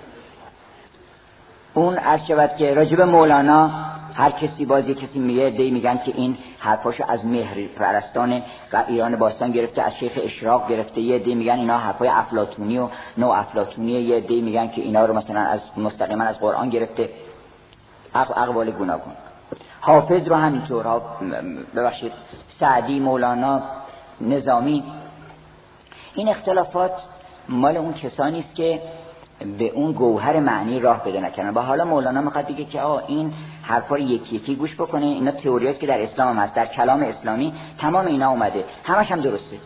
اون عرض شود که راجب مولانا هر کسی بازی کسی میگه دی میگن که این حرفاشو از مهر پرستان و ایران باستان گرفته، از شیخ اشراق گرفته، یه دی میگن اینا حرفای افلاطونی و نو افلاطونیه، یه دی میگن که اینا رو مثلا از مستقیما از قرآن گرفته. اقوال گوناگون. حافظ رو همینطور، ببخشید سعدی، مولانا، نظامی. این اختلافات مال اون کسانی است که به اون گوهر معنی راه پیدا نکردن. با حالا مولانا میخواد بگه که آقا این حرفا رو یکی یکی گوش بکنه، اینا تئوریاست که در اسلام هم هست، در کلام اسلامی تمام اینا اومده، همش هم درسته.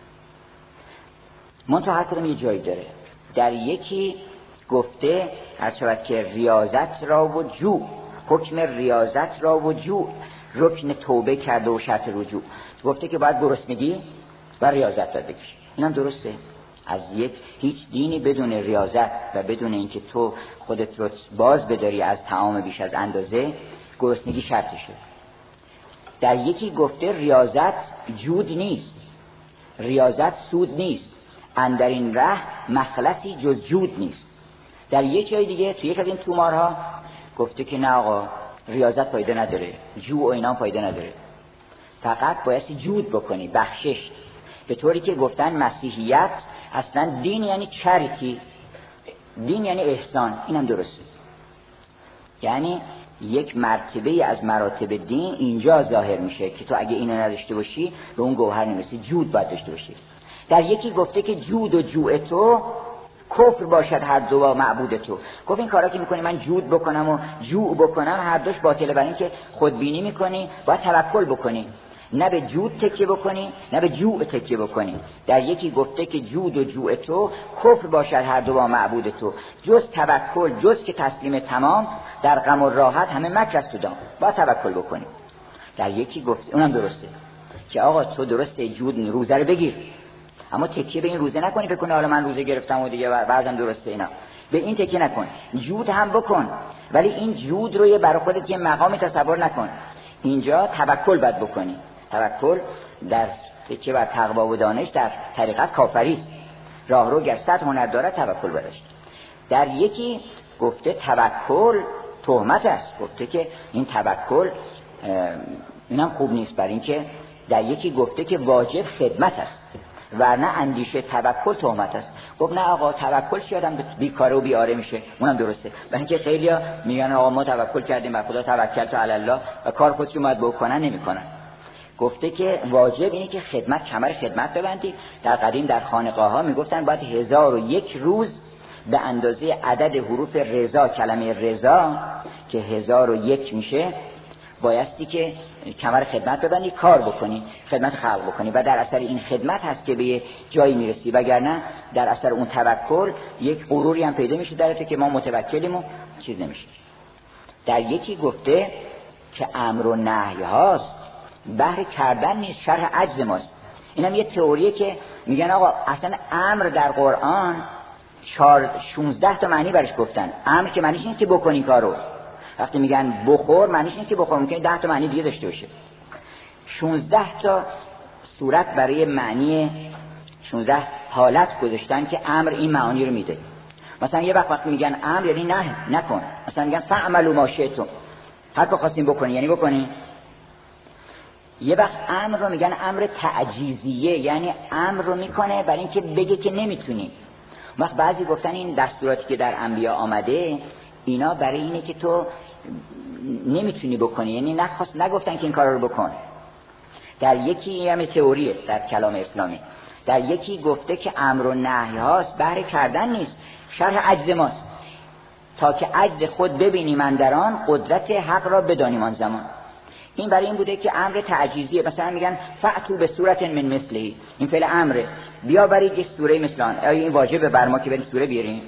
منتها هر کدوم یه جایی داره. در یکی گفته هر شود که ریاضت را و جو، حکم ریاضت را و جو، رکن توبه کرده و شرط رجوع. گفته که باید گرسنگی و ریاضت داد بکشی. اینم درسته. از یک هیچ دینی بدون ریاضت و بدون اینکه تو خودت رو باز بداری از طعام بیش از اندازه، گرسنگی شرطشه. در یکی گفته ریاضت جود نیست، ریاضت سود نیست، اندر این ره مخلصی جز جود نیست. در یک جای دیگه تو یک از این تومارها گفته که نه آقا ریاضت فایده نداره، جو و اینا فایده نداره، فقط بایستی جود بکنی، بخشش. به طوری که گفتن مسیحیت اصلا دین یعنی چریتی، دین یعنی احسان. اینم درسته، یعنی یک مرتبه از مراتب دین اینجا ظاهر میشه که تو اگه اینو نداشته باشی به اون گوهر نمیرسی. جود باید داشته باشی. در یکی گفته که جود و جوع تو کفر باشد هر دو با معبود تو. گفت این کارا که میکنی من جود بکنم و جوع بکنم هر دوش باطله، برای اینکه خودبینی میکنی، باید توکل بکنی، نه به جود تکیه بکنی نه به جوع تکیه بکنی. در یکی گفته که جود و جوع تو کفر باشد هر دو با معبود تو، جز توکل، جز که تسلیم تمام، در غم و راحت همه مکر است و دام، باید توکل بکنی. در یکی گفته، اونم درسته، که آقا تو درسته جود روزه رو بگیر، اما تکیه به این روزه نکنی فکر کنی حالا من روزه گرفتم و دیگه بعدم درسته، اینا به این تکیه نکن. جود هم بکن، ولی این جود رو یه برای خودت یه مقامی تصور نکن. اینجا توکل باید بکنی. توکل در تکیه بر تقوا و دانش در طریقت کافری است. راهرو گر صد هنر دارد توکل برش. در یکی گفته توکل تهمت است، گفته که این توکل اینم خوب نیست، برای اینکه در یکی گفته که واجب خدمت است، ورنه اندیشه توکل تهمت است. خب نه آقا توکل چی آدم بیکاره و بیاره میشه، اونم درسته. برای اینکه خیلیا میگن آقا ما توکل کردیم بر خدا، توکلت علی الله، و کار خودشو اومد بکنن نمیکنن. گفته که واجب اینه که خدمت، کمر خدمت ببندی. در قدیم در خانقاه ها میگفتن باید هزار و یک روز به اندازه عدد حروف رضا، کلمه رضا که هزار و یک میشه، بایستی که کمر خدمت ببندی، کار بکنی، خدمت خلق بکنی، و در اثر این خدمت هست که به جایی میرسی، وگرنه در اثر اون توکل یک غروری هم پیدا میشه درته که ما متوکلیم و چیز نمیشه. در یکی گفته که امر و نهی هاست، بهر کردن نیست، شرح عجز ماست. اینم یه تئوریه که میگن آقا اصلا امر در قرآن شانزده تا معنی برش گفتن. امر که معنیش نیست که بکنی کارو، وقتی میگن بخور معنیش نیست که بخور، ممکنه ده تا معنی دیگه داشته باشه. شانزده تا صورت برای معنی، شانزده حالت گذاشتن که امر این معانی رو میده. مثلا یه وقت وقتی میگن امر یعنی نه نکن، مثلا میگن فعملوا ما شئتم، هر کار خواستین بکنی یعنی بکنی. یه وقت امر رو میگن امر تعجیزیه، یعنی امر رو میکنه برای اینکه بگه که نمیتونی. وقت بعضی گفتن این دستوراتی که در انبیا آمده اینا برای اینه که تو نمیتونی بکنی، یعنی نخواست نگفتن که این کار رو بکن. در یکی هم تئوریه در کلام اسلامی، در یکی گفته که امر و نهی هاست بهر کردن نیست، شرح عجز ماست، تا که عجز خود ببینیم اندران، قدرت حق را بدانیم آن زمان. این برای این بوده که امر تعجیزیه. مثلا میگن فأتوا به صورت من مثله، این فعل امره، بیا برید یه سوره مثل آن. آیا این واجبه بر ما که بریم سوره بیاریم؟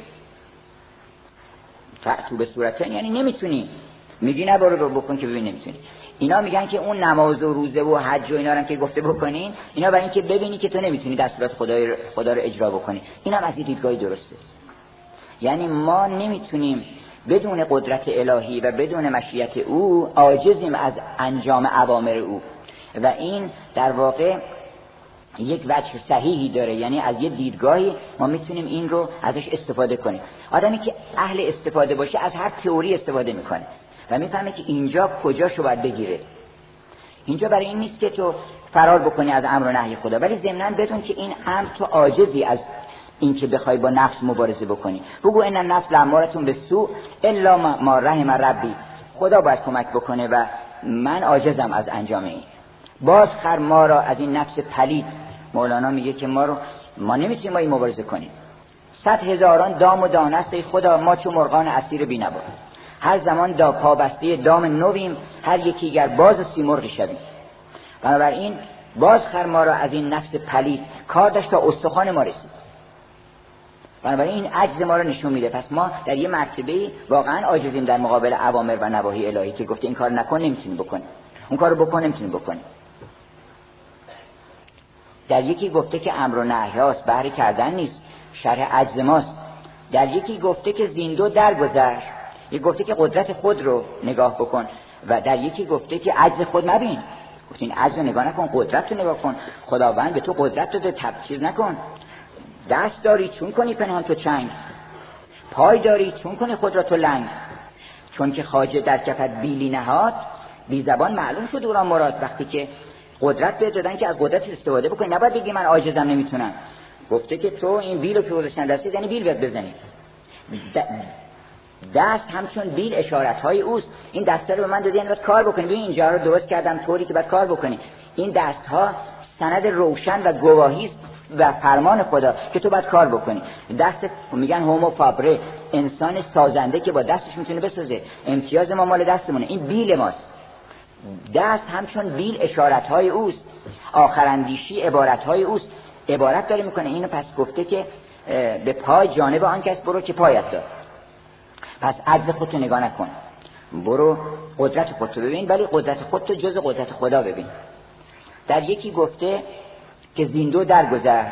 فأتوا به صورت یعنی نمیتونی، میگی نه برو بکن که ببین نمیتونی. اینا میگن که اون نماز و روزه و حج و اینا رو که گفته بکنین، اینا برای اینکه ببینی که تو نمیتونی دستورات خدای خدا رو اجرا بکنی. اینا از این دیدگاه درسته. یعنی ما نمیتونیم بدون قدرت الهی و بدون مشیت او عاجزیم از انجام اوامر او، و این در واقع یک وجه صحیحی داره. یعنی از یه دیدگاهی ما میتونیم این رو ازش استفاده کنیم. آدمی که اهل استفاده باشه از هر تئوری استفاده میکنه و میفهمه که اینجا کجاشو باید بگیره. اینجا برای این نیست که تو فرار بکنی از امر و نهی خدا، ولی ضمناً بدون که این امر تو عاجزی از این که بخوای با نفس مبارزه بکنی. بگو ان النفس لامارتون به سوء الا ما رحم ربی، خدا باید کمک بکنه و من عاجزم از انجام این. باز خر ما را از این نفس پلید، مولانا میگه که ما رو ما نمیتونیم با این مبارزه کنیم. صد هزاران دام و دانه است خدا، ما چو مرغان اسیر بی‌نوا، هر زمان دا پابسته دام نویم، هر یکی گر باز و سیمرغ شویم. بنابراین باز خر ما را از این نفس پلید، کار داشت تا استخوان ما رسید. بنابراین این عجز ما رو نشون میده. پس ما در یه مرتبه واقعا عاجزیم در مقابل اوامر و نواهی الهی که گفته این کار نکن نمیتونی بکنی، اون کارو بکن نمیتونی بکنی. در یکی گفته که امر و نهی هاست بهر کردن نیست، شرح عجز ماست. در یکی گفته که زیندو درگذر، یک گفته که قدرت خود رو نگاه بکن، و در یکی گفته که عجز خود مبین. گفته این عجز رو نگاه نکن، قدرت رو نگاه کن. خداوند به تو قدرت داده، تبعیض نکن. دست داری چون کنی پنهان تو چنگ، پای داری چون کنی خود را تو لنگ. چون که خواجه در کفت بیلی نهاد، بی زبان معلوم شد او را مراد. وقتی که قدرت بهت دادن که از قدرت استفاده بکنی، نباید بگی من عاجزم نمیتونم. گفته که تو این بیلو که گذاشتن دستت یعنی بیل بهت بزنی. دست همچون بیل اشارت‌های اوست. این دستا رو به من دادی یعنی باید کار بکنی. ببین اینجا رو درست کردم طوری که باید کار بکنی. این دست‌ها سند روشن و گواهی است و فرمان خدا که تو باید کار بکنی. دست میگن هومو فابره، انسان سازنده که با دستش میتونه بسازه. امتیاز ما مال دستمونه. این بیل ماست. دست همچون بیل اشارت‌های اوست، آخراندیشی عبارت‌های اوست. عبارت داره میکنه. اینو پس گفته که به پای جانب آن کس برو که پایت داد. پس عجز خودتو نگاه نکن، برو قدرت خودتو ببین، ولی قدرت خودتو جز قدرت خدا ببین. در یکی گفته که زیندو درگذر،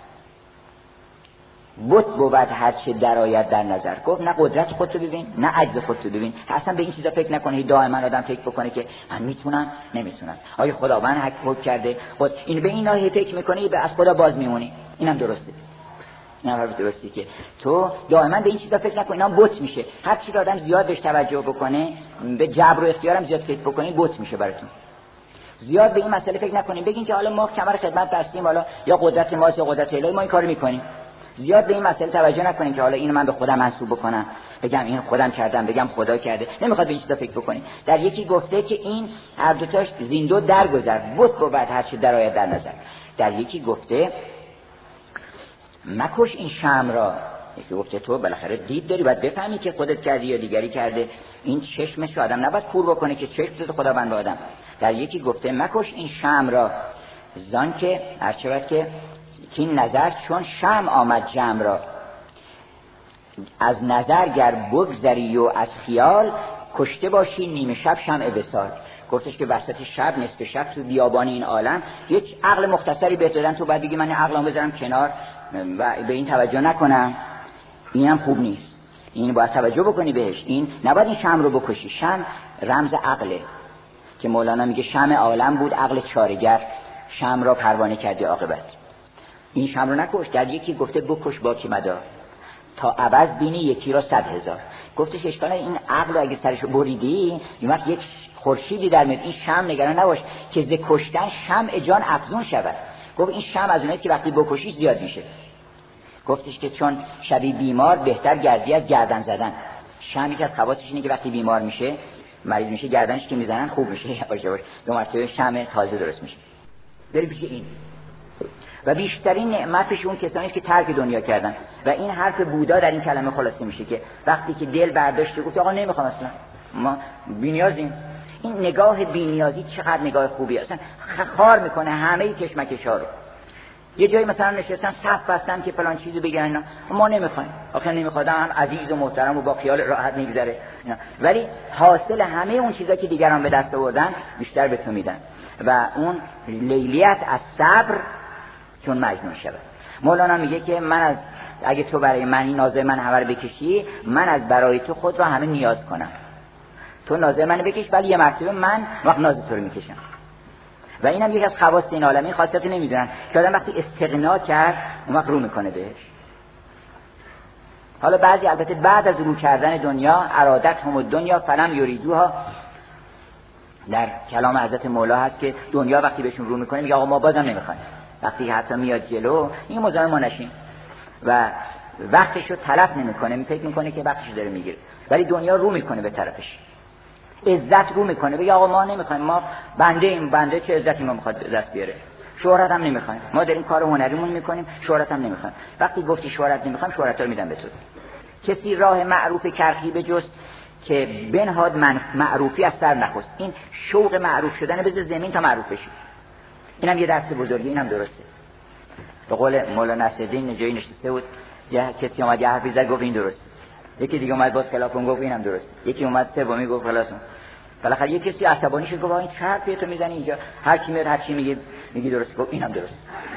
بت بود هرچه درآید در نظر. گفت نه قدرت خودتو ببین نه عجز خودتو ببین. اصلا به این چیزا فکر نکنه. دائما آدم فکر بکنه که من میتونم نمیتونم، آیا خداوند حکم کرده خود این به اینا فکر میکنه به از خدا باز میمونی. اینم درسته. این هم درسته که تو دائما به این چیزا فکر نکنی، اینا بت میشه. هر چی که آدم زیاد بهش توجه بکنه، به جبر و اختیارم زیاد فکر بکنی، بت میشه براتون. زیاد به این مسئله فکر نکنیم، بگین که حالا ما کمر خدمت بستیم، حالا یا قدرت ما یا قدرت الهی ما این کارو میکنیم. زیاد به این مسئله توجه نکنین که حالا اینو من به خودم منسوب بکنم، بگم این خودم کردم، بگم خدا کرده. نمیخواد به این چیزا فکر بکنین. در یکی گفته که این هر دو تاش زیندو درگذر، بت بود هر چه درآید در نظر. در یکی گفته مکش این شمع را. یکی گفته تو بالاخره دید داری، باید بفهمی که خودت کردی یا دیگری کرده. این چشمش آدم نباید کور بکنه که چشم تو خداوند به آدم. در یکی گفته مکش این شمع را، زان که هرچند که این نظر چون شمع آمد جمع را. از نظر گر بگذری و از خیال، کشته باشی نیمه شب شمع وصال. گفتش که وسط شب نصف شب تو بیابان این عالم یک عقل مختصری بهت دادن، تو بعد بگی من عقلمو بذارم کنار و به این توجه نکنم، اینم خوب نیست. این باید توجه بکنی بهش. این نباید این شمع رو بکشی. شمع رمز عقله که مولانا میگه شمع عالم بود عقل چارگر، شمع را پروانه کردی عاقبت. این شمع رو نکش. در یکی گفته بکش باکی مدار، تا عوض بینی یکی را صد هزار. گفتش اشکال این عقل رو اگه سرش بریدی، این وقت یک خورشیدی در میاد. این شمع نگران نباش که ز کشتن شمع جان افزون شود. گفت این شمع از اونایی که وقتی بکشیش زیاد میشه. گفتش که چون شبی بیمار بهتر گردی از گردن زدن. شمعی که از خواصش اینه که وقتی بیمار میشه، مریض میشه، گردنش که میزنن خوب میشه. یواش یواش دو مرتبه شمع تازه درست میشه. بری پیش این. و بیشترین نعمتش اون کسانی که ترک دنیا کردن. و این حرف بودا در این کلمه خلاصه میشه که وقتی که دل برداشت گفت آقا نمیخوام اصلا، ما بی‌نیازیم. این نگاه بی‌نیازی چقدر نگاه خوبی اصلا خار میکنه همه کشمکش‌ها رو. یه جایی مثلا نشستن صف بستن که فلان چیزو بگن، ما نمیخوایم. آخه نمیخوادم هم عزیز و محترم و با خیال راحت میگذره، ولی حاصل همه اون چیزا که دیگران به دست آوردن بیشتر به تو میدن. و اون لیلیت از صبر چون مجنون شود. مولانا میگه که من از اگه تو برای من این نازه من همه رو بکشی، من از برای تو خود را همه نیاز کنم. تو نازه منو بکش، ولی یه مرتبه من وقت نازه تو رو میکشم. و اینم یکی از خواص این عالمی، خاصیت نمیدونن که آدم وقتی استغنا کرد اون وقت رو میکنه بهش. حالا بعضی البته بعد از رو کردن دنیا ارادت هم دنیا فلم یریدوها، در کلام حضرت مولا هست که دنیا وقتی بهشون رو میکنه میگه آقا ما بازم نمیخوایم. وقتی حتی میاد جلو این مزاحم ما نشین و وقتشو تلف نمیکنه، فکر میکنه که وقتشو داره میگیره، ولی دنیا رو میکنه به طرفش. عزت رو میکنه بگه آقا ما نمیخوایم، ما بنده ایم، بنده چه عزتی ما میخواد دست بیاره. شهرت هم نمیخوایم، ما داریم کار هنریمون میکنیم، شهرت هم نمیخوایم. وقتی گفتی شهرت نمیخوایم، شهرت رو میدم به تو. کسی راه معروف کرخی بجست که بنهاد من معروفی از سر نخست. این شوق معروف شدن بذار زمین تا معروف بشی. اینم یه درس بزرگی، اینم درسته. به قول مولانا نصرالدین جایی نشسته بود، یه کسی اومد یه حرفی زد گفت این درسته. یکی دیگه اومد باز خلاف اون گفت اینم درسته. یکی اومد سومی گفت خلاص. بالاخره یه کسی عصبانی شد گفت این چه حرفی تو میزنی اینجا؟ هر کی میاد هر چی میگه میگی درسته. گفت اینم درسته.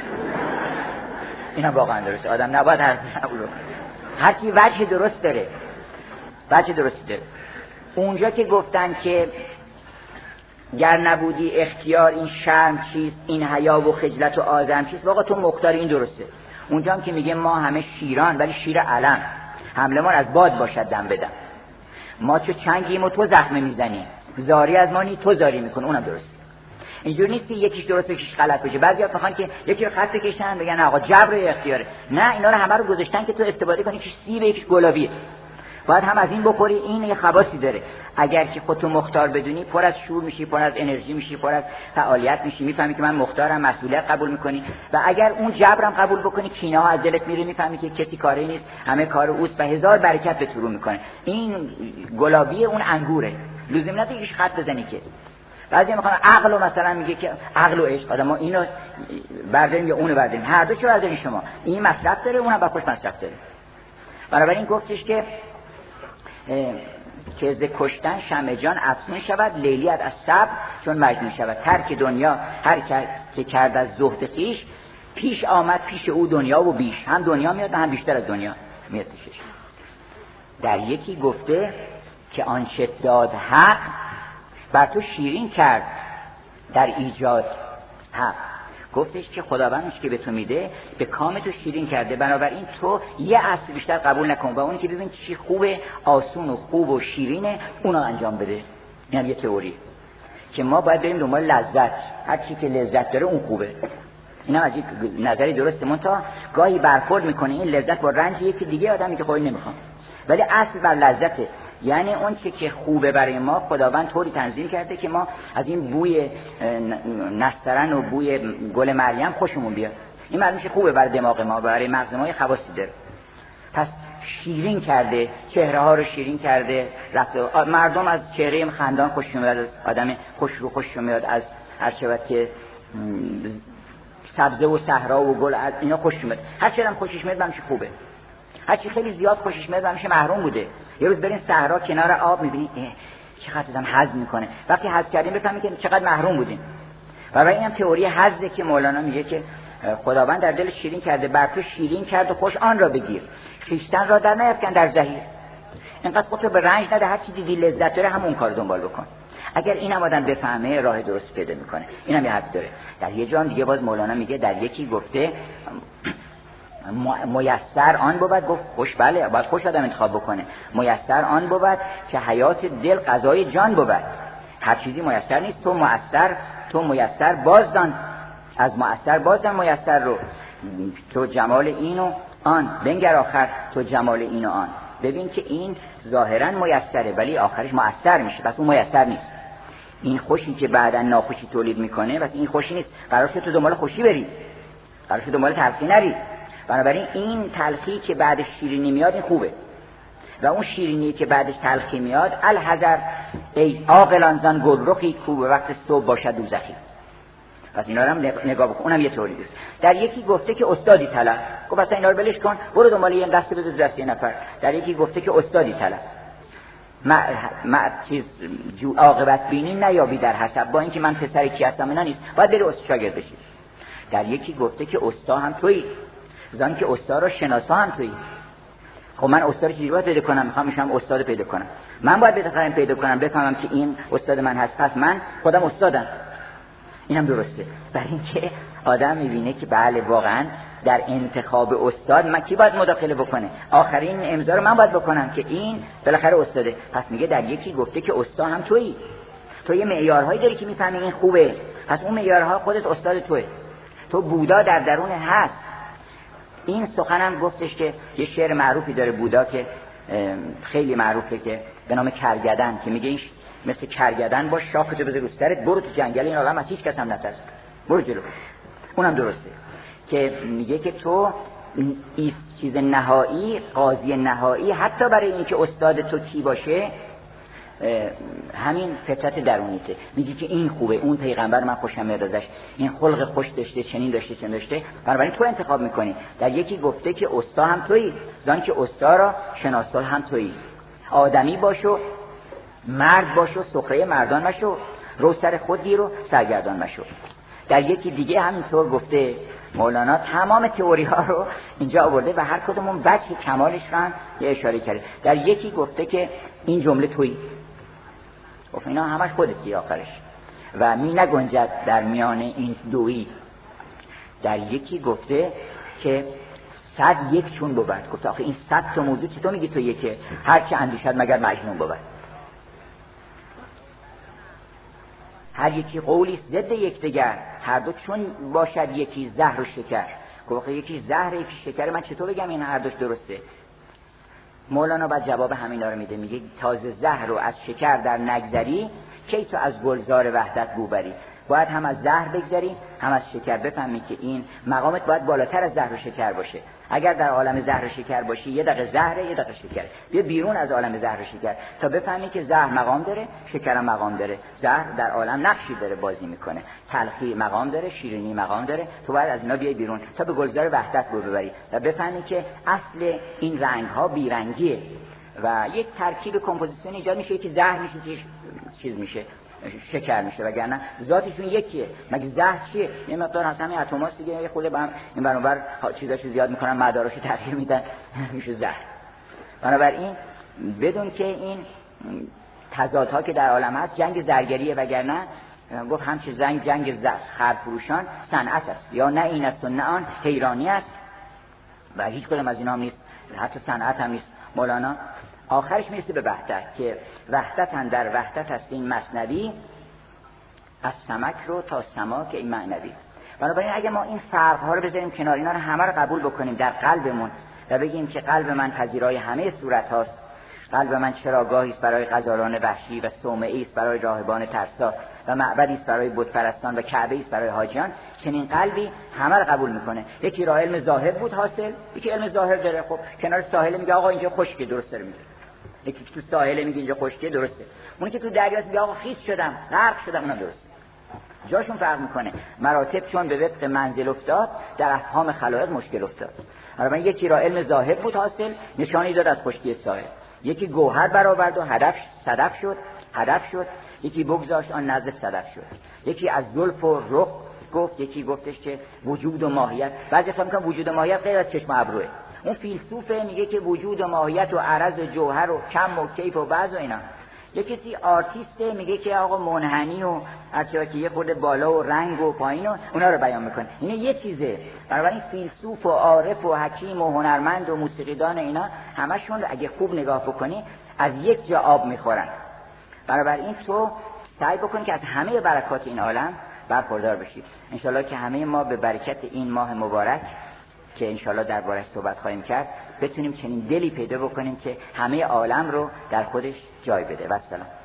اینم واقعا درسته. آدم نباید حرف بزنه. هر کی وجه درست داره. وجه درست داره. اونجا که گفتن که گر نبودی اختیار این شرم چیست، این حیا و خجلت و آزم چیست، واقعا تو مختار این درسته. اونجا هم که میگه ما همه شیران ولی شیر علم، حملمان از باد باشد دم بدم. ما چو چنگیم و تو زخمه میزنی، زاری از ما نی تو زاری میکنه. اونم درست. اینجوری نیست که یکیش درست یکیش غلط باشه. بعضیا میخوان که یکی رو خط بکشن بگن آقا جبر اختیاره. نه، اینا رو همه رو گذاشتن که تو استفاده کنی. یکیش سیبه یکیش گلابیه، باید هم از این بخوری. این یه خواصی داره. اگر که خودتو مختار بدونی پر از شور میشی، پر از انرژی میشی، پر از فعالیت میشی، میفهمی که من مختارم، مسئولیت قبول میکنی. و اگر اون جبرم قبول بکنی، کینه ها از دلت میره، میفهمی که کسی کاری نیست، همه کار اوست و هزار برکت به تو رو میکنه. این گلابی اون انگوره. لزوم نداره یکیش خط بزنی که. بعضی میخوان عقل و مثلا میگه که عقل و عشق، آدم ما اینو برداریم یا اونو برداریم. هر دو چه بردارین شما؟ این مصرف داره، اونم با خوش مصرف داره. بنابراین گفتش که که ز کشتن شمع جان افزون شود، لیلیت از صبر چون مجنون شود. ترک دنیا هر که کرد از زهد خویش، پیش آمد پیش او دنیا و بیش. هم دنیا میاد هم بیشتر از دنیا میاد پیشش. در یکی گفته که آنچه داد حق بر تو شیرین کرد در ایجاد حق. گفتش که خداوندش که به تو میده به کام تو شیرین کرده، بنابراین تو یه اصل بیشتر قبول نکن و اون که ببین چی خوبه، آسون و خوب و شیرینه، اونو انجام بده. این هم یه تئوری که ما باید بریم دنبال لذت، هر چی که لذت داره اون خوبه. این هم از یک نظری درسته، من تا گاهی برخورد میکنه این لذت با رنج یکی دیگه آدمی که خودی نمیخوام، ولی اصل بر لذته. یعنی اون چی که خوبه برای ما خداوند طوری تنظیم کرده که ما از این بوی نسترن و بوی گل مریم خوشمون بیاد. این معلومه خوبه برای دماغ ما، برای مغز ما خواصی داره. پس شیرین کرده، چهره ها رو شیرین کرده، رفت مردم از چهره خندان خوش میاد، آدم خوش رو خوش میاد، از هر چقدر که سبزه و صحرا و گل از اینا خوش میاد. هر چقدر خوشش میاد بهش خوبه. هر چی خیلی زیاد خوشش میاد بهش محروم بوده. یه روز برین صحرا کنار آب میبینی چقدر آدم حظ میکنه، وقتی حظ کردین بفهمید که چقدر محروم بودین. و برای اینم تئوری حظه که مولانا میگه که خداوند در دل شیرین کرده، بر تو شیرین کرد و خوش آن را بگیر، خویشتن را در نیفکن در زحیر. اینقدر خودت به رنج نده، هر چی دیدی لذت داره همون کار دنبال بکن. اگر اینم آدم بفهمه راه درست پیدا میکنه. اینم یه حرف داره. در یه جا دیگه باز مولانا میگه در یکی گفته میسر آن بود، گفت خوش، بله باید خوش آدم انتخاب بکنه. میسر آن بود که حیات دل قضای جان بود. هر چیزی میسر نیست، تو میسر تو میسر بازدان، از میسر بازدان میسر رو. تو جمال اینو آن بنگر آخر، تو جمال اینو آن. ببین که این ظاهرا میسره ولی آخرش مؤثر میشه، پس اون میسر نیست. این خوشی که بعداً ناخوشی تولید میکنه، پس این خوشی نیست. قرار شد تو دنبال خوشی بری، قرار شد دنبال تلخی نری. بنابراین این تلخی که بعدش شیرینی میاد این خوبه، و اون شیرینی که بعدش تلخی میاد الحذر ای عاقلان زان گلرخی کو به وقت صبح باشد دوزخی. پس اینا رو هم نگاه بکن، اونم یه طوری است. در یکی گفته که استادی طلب، گفت اصلا اینا رو بلش کن، برو دنبال این دست بده دست یه نفر. در یکی گفته که استادی طلب، ما ما چیز جو عاقبت بینی نیابی در حسب، با اینکه من پسر کی هستم اینا نیست، باید بری استاد شاگرد بشی. در یکی گفته که استاد هم تویی، زان که استاد رو شناسا هم تویی. خب من استاد چجوری باید پیدا کنم؟ میخوام میشم استاد پیدا کنم، من باید بتونم پیدا کنم، بفهمم که این استاد من هست، پس من خودم استادم. اینم درسته. برای اینکه آدم میبینه که بله واقعا در انتخاب استاد من کی باید مداخله بکنه، آخرین امضا رو من باید بکنم که این بالاخره استاده. پس میگه در یکی گفته که استاد هم تویی، تو یه معیارهایی داری که میفهمی این خوبه، پس اون معیارها خودت استاد توئه، تو بودا در درون هست. این سخنم گفتش که یه شعر معروفی داره بودا که خیلی معروفه که به نام کرگدن، که میگه این مثل کرگدن باش، شاختو بذار رو سرت، برو تو جنگل این عالم از هیچ کس هم نترس، برو جلو. اونم درسته که میگه که تو این چیز نهایی، قاضی نهایی، حتی برای اینکه استاد تو کی باشه همین فطرت درونیته. میگه که این خوبه، اون پیغمبر من خوشم میاد ازش، این خلق خوش داشته، چنین داشته چنین داشته، بنابراین تو انتخاب میکنی. در یکی گفته که استا هم تویی، زان که استا را شناسا هم تویی. آدمی باشو، مرد باشو، سخره مردان مشو، رو سر خود گیر و سرگردان مشو. در یکی دیگه همینطور گفته مولانا، تمام تئوری ها رو اینجا آورده و هر کدومون وجه کمالش رو هم یه اشاره کرده. در یکی گفته که این جمله تویی، گفت اینا همش خودتی آخرش و می نگنجد در میان این دویی. در یکی گفته که صد یک چون بود. گفت آخه این صد تا موضوع چطور میگی تو یکه؟ هر چه اندیشد مگر مجنون بود. هر یکی قولی ضد یکدیگر، هر دو چون باشد یکی زهر و شکر. گفت یکی زهر یکی شکر، من چطور بگم این هر دوش درسته؟ مولانا بعد جواب همینا رو میده، میگه تازه زهر رو از شکر در نگذری، کی تو از گلزار وحدت بو بری. باید هم از زهر بگذری هم از شکر. بفهمی که این مقامت باید بالاتر از زهر و شکر باشه. اگر در عالم زهر و شکر باشی یه دقیقه زهره یه دقیقه شکر، بیا بیرون از عالم زهر و شکر تا بفهمی که زهر مقام داره، شکر هم مقام داره. زهر در عالم نقشی داره بازی میکنه، تلخی مقام داره، شیرینی مقام داره. تو باید از اینا بیای بیرون تا به گلزار وحدت بو ببری و بفهمی که اصل این رنگ ها بیرنگیه و یک ترکیب کمپوزیسیون ایجاد میشه که زهر میشه چیز میشه شکر میشه، وگرنه ذاتشون یکیه. مگه زهر چیه؟ یه مقدار هست همین اتماس دیگه، یه خورده با هم این برابر چیزاشو زیاد میکنن، مداراشو تغییر میدن میشه زهر. بنابراین بدون که این تضادها که در عالم هست جنگ زرگریه، وگرنه گفت همچه زنگ جنگ خرفروشان صنعت است، یا نه این است و نه آن حیرانی است و هیچ کدوم از اینا نیست، حتی صنعت هم نیست. مولانا آخرش میرسه به وحدت که وحدت در وحدت است این مثنوی، از سمک رو تا سما که این معنوی. بنابراین اگه ما این فرق ها رو بذاریم کنار، اینا رو همه رو قبول بکنیم در قلبمون و بگیم که قلب من پذیرای همه صورت هاست، قلب من چراگاهی است برای غزالان وحشی و صومعی است برای راهبان ترسا و معبدی است برای بت پرستان و کعبه است برای حاجیان، چنین قلبی همه رو قبول میکنه. یکی را علم ظاهر بود حاصل، یکی علم ظاهر داره، خب کنار ساحل میگه آقا اینجا خشکه، درست داره میگه. یکی که تو ساحل میگه اینجا خشکه، درسته. اون که تو دریا میگه آقا خیس شدم، غرق شدم، اونم درسته. جاشون فرق میکنه. مراتب چون به وفق منزل افتاد، در افهام خلایق مشکل افتاد. حالا یکی را علم ظاهر بود حاصل، نشانی داد از خشکی ساحل. یکی گوهر برآورد و هدف صدف شد، هدف شد. یکی بگذاشت آن نزد صدف شد. یکی از زلف و رخ گفت، یکی گفتش که وجود و ماهیت. بعضی فهم میکنن وجود و ماهیت غیر از چشم و ابروه. اون فیلسوفه میگه که وجود و ماهیت و عرض و جوهر و کم و کیف و بعض و اینا. یکی کسی آرتیسته میگه که آقا منحنی و هرچی که یه خورده بالا و رنگ و پایین و اونا رو بیان میکنه. اینا یه چیزه. بنابراین فیلسوف و عارف و حکیم و هنرمند و موسیقیدان اینا همشون اگه خوب نگاه بکنی از یک جا آب میخورن. بنابراین تو سعی بکن که از همه برکات این عالم برخوردار بشی. انشالله که همه ما به برکت این ماه مبارک که انشالله دربارش صحبت خواهیم کرد بتونیم چنین دلی پیدا بکنیم که همه عالم رو در خودش جای بده. و السلام.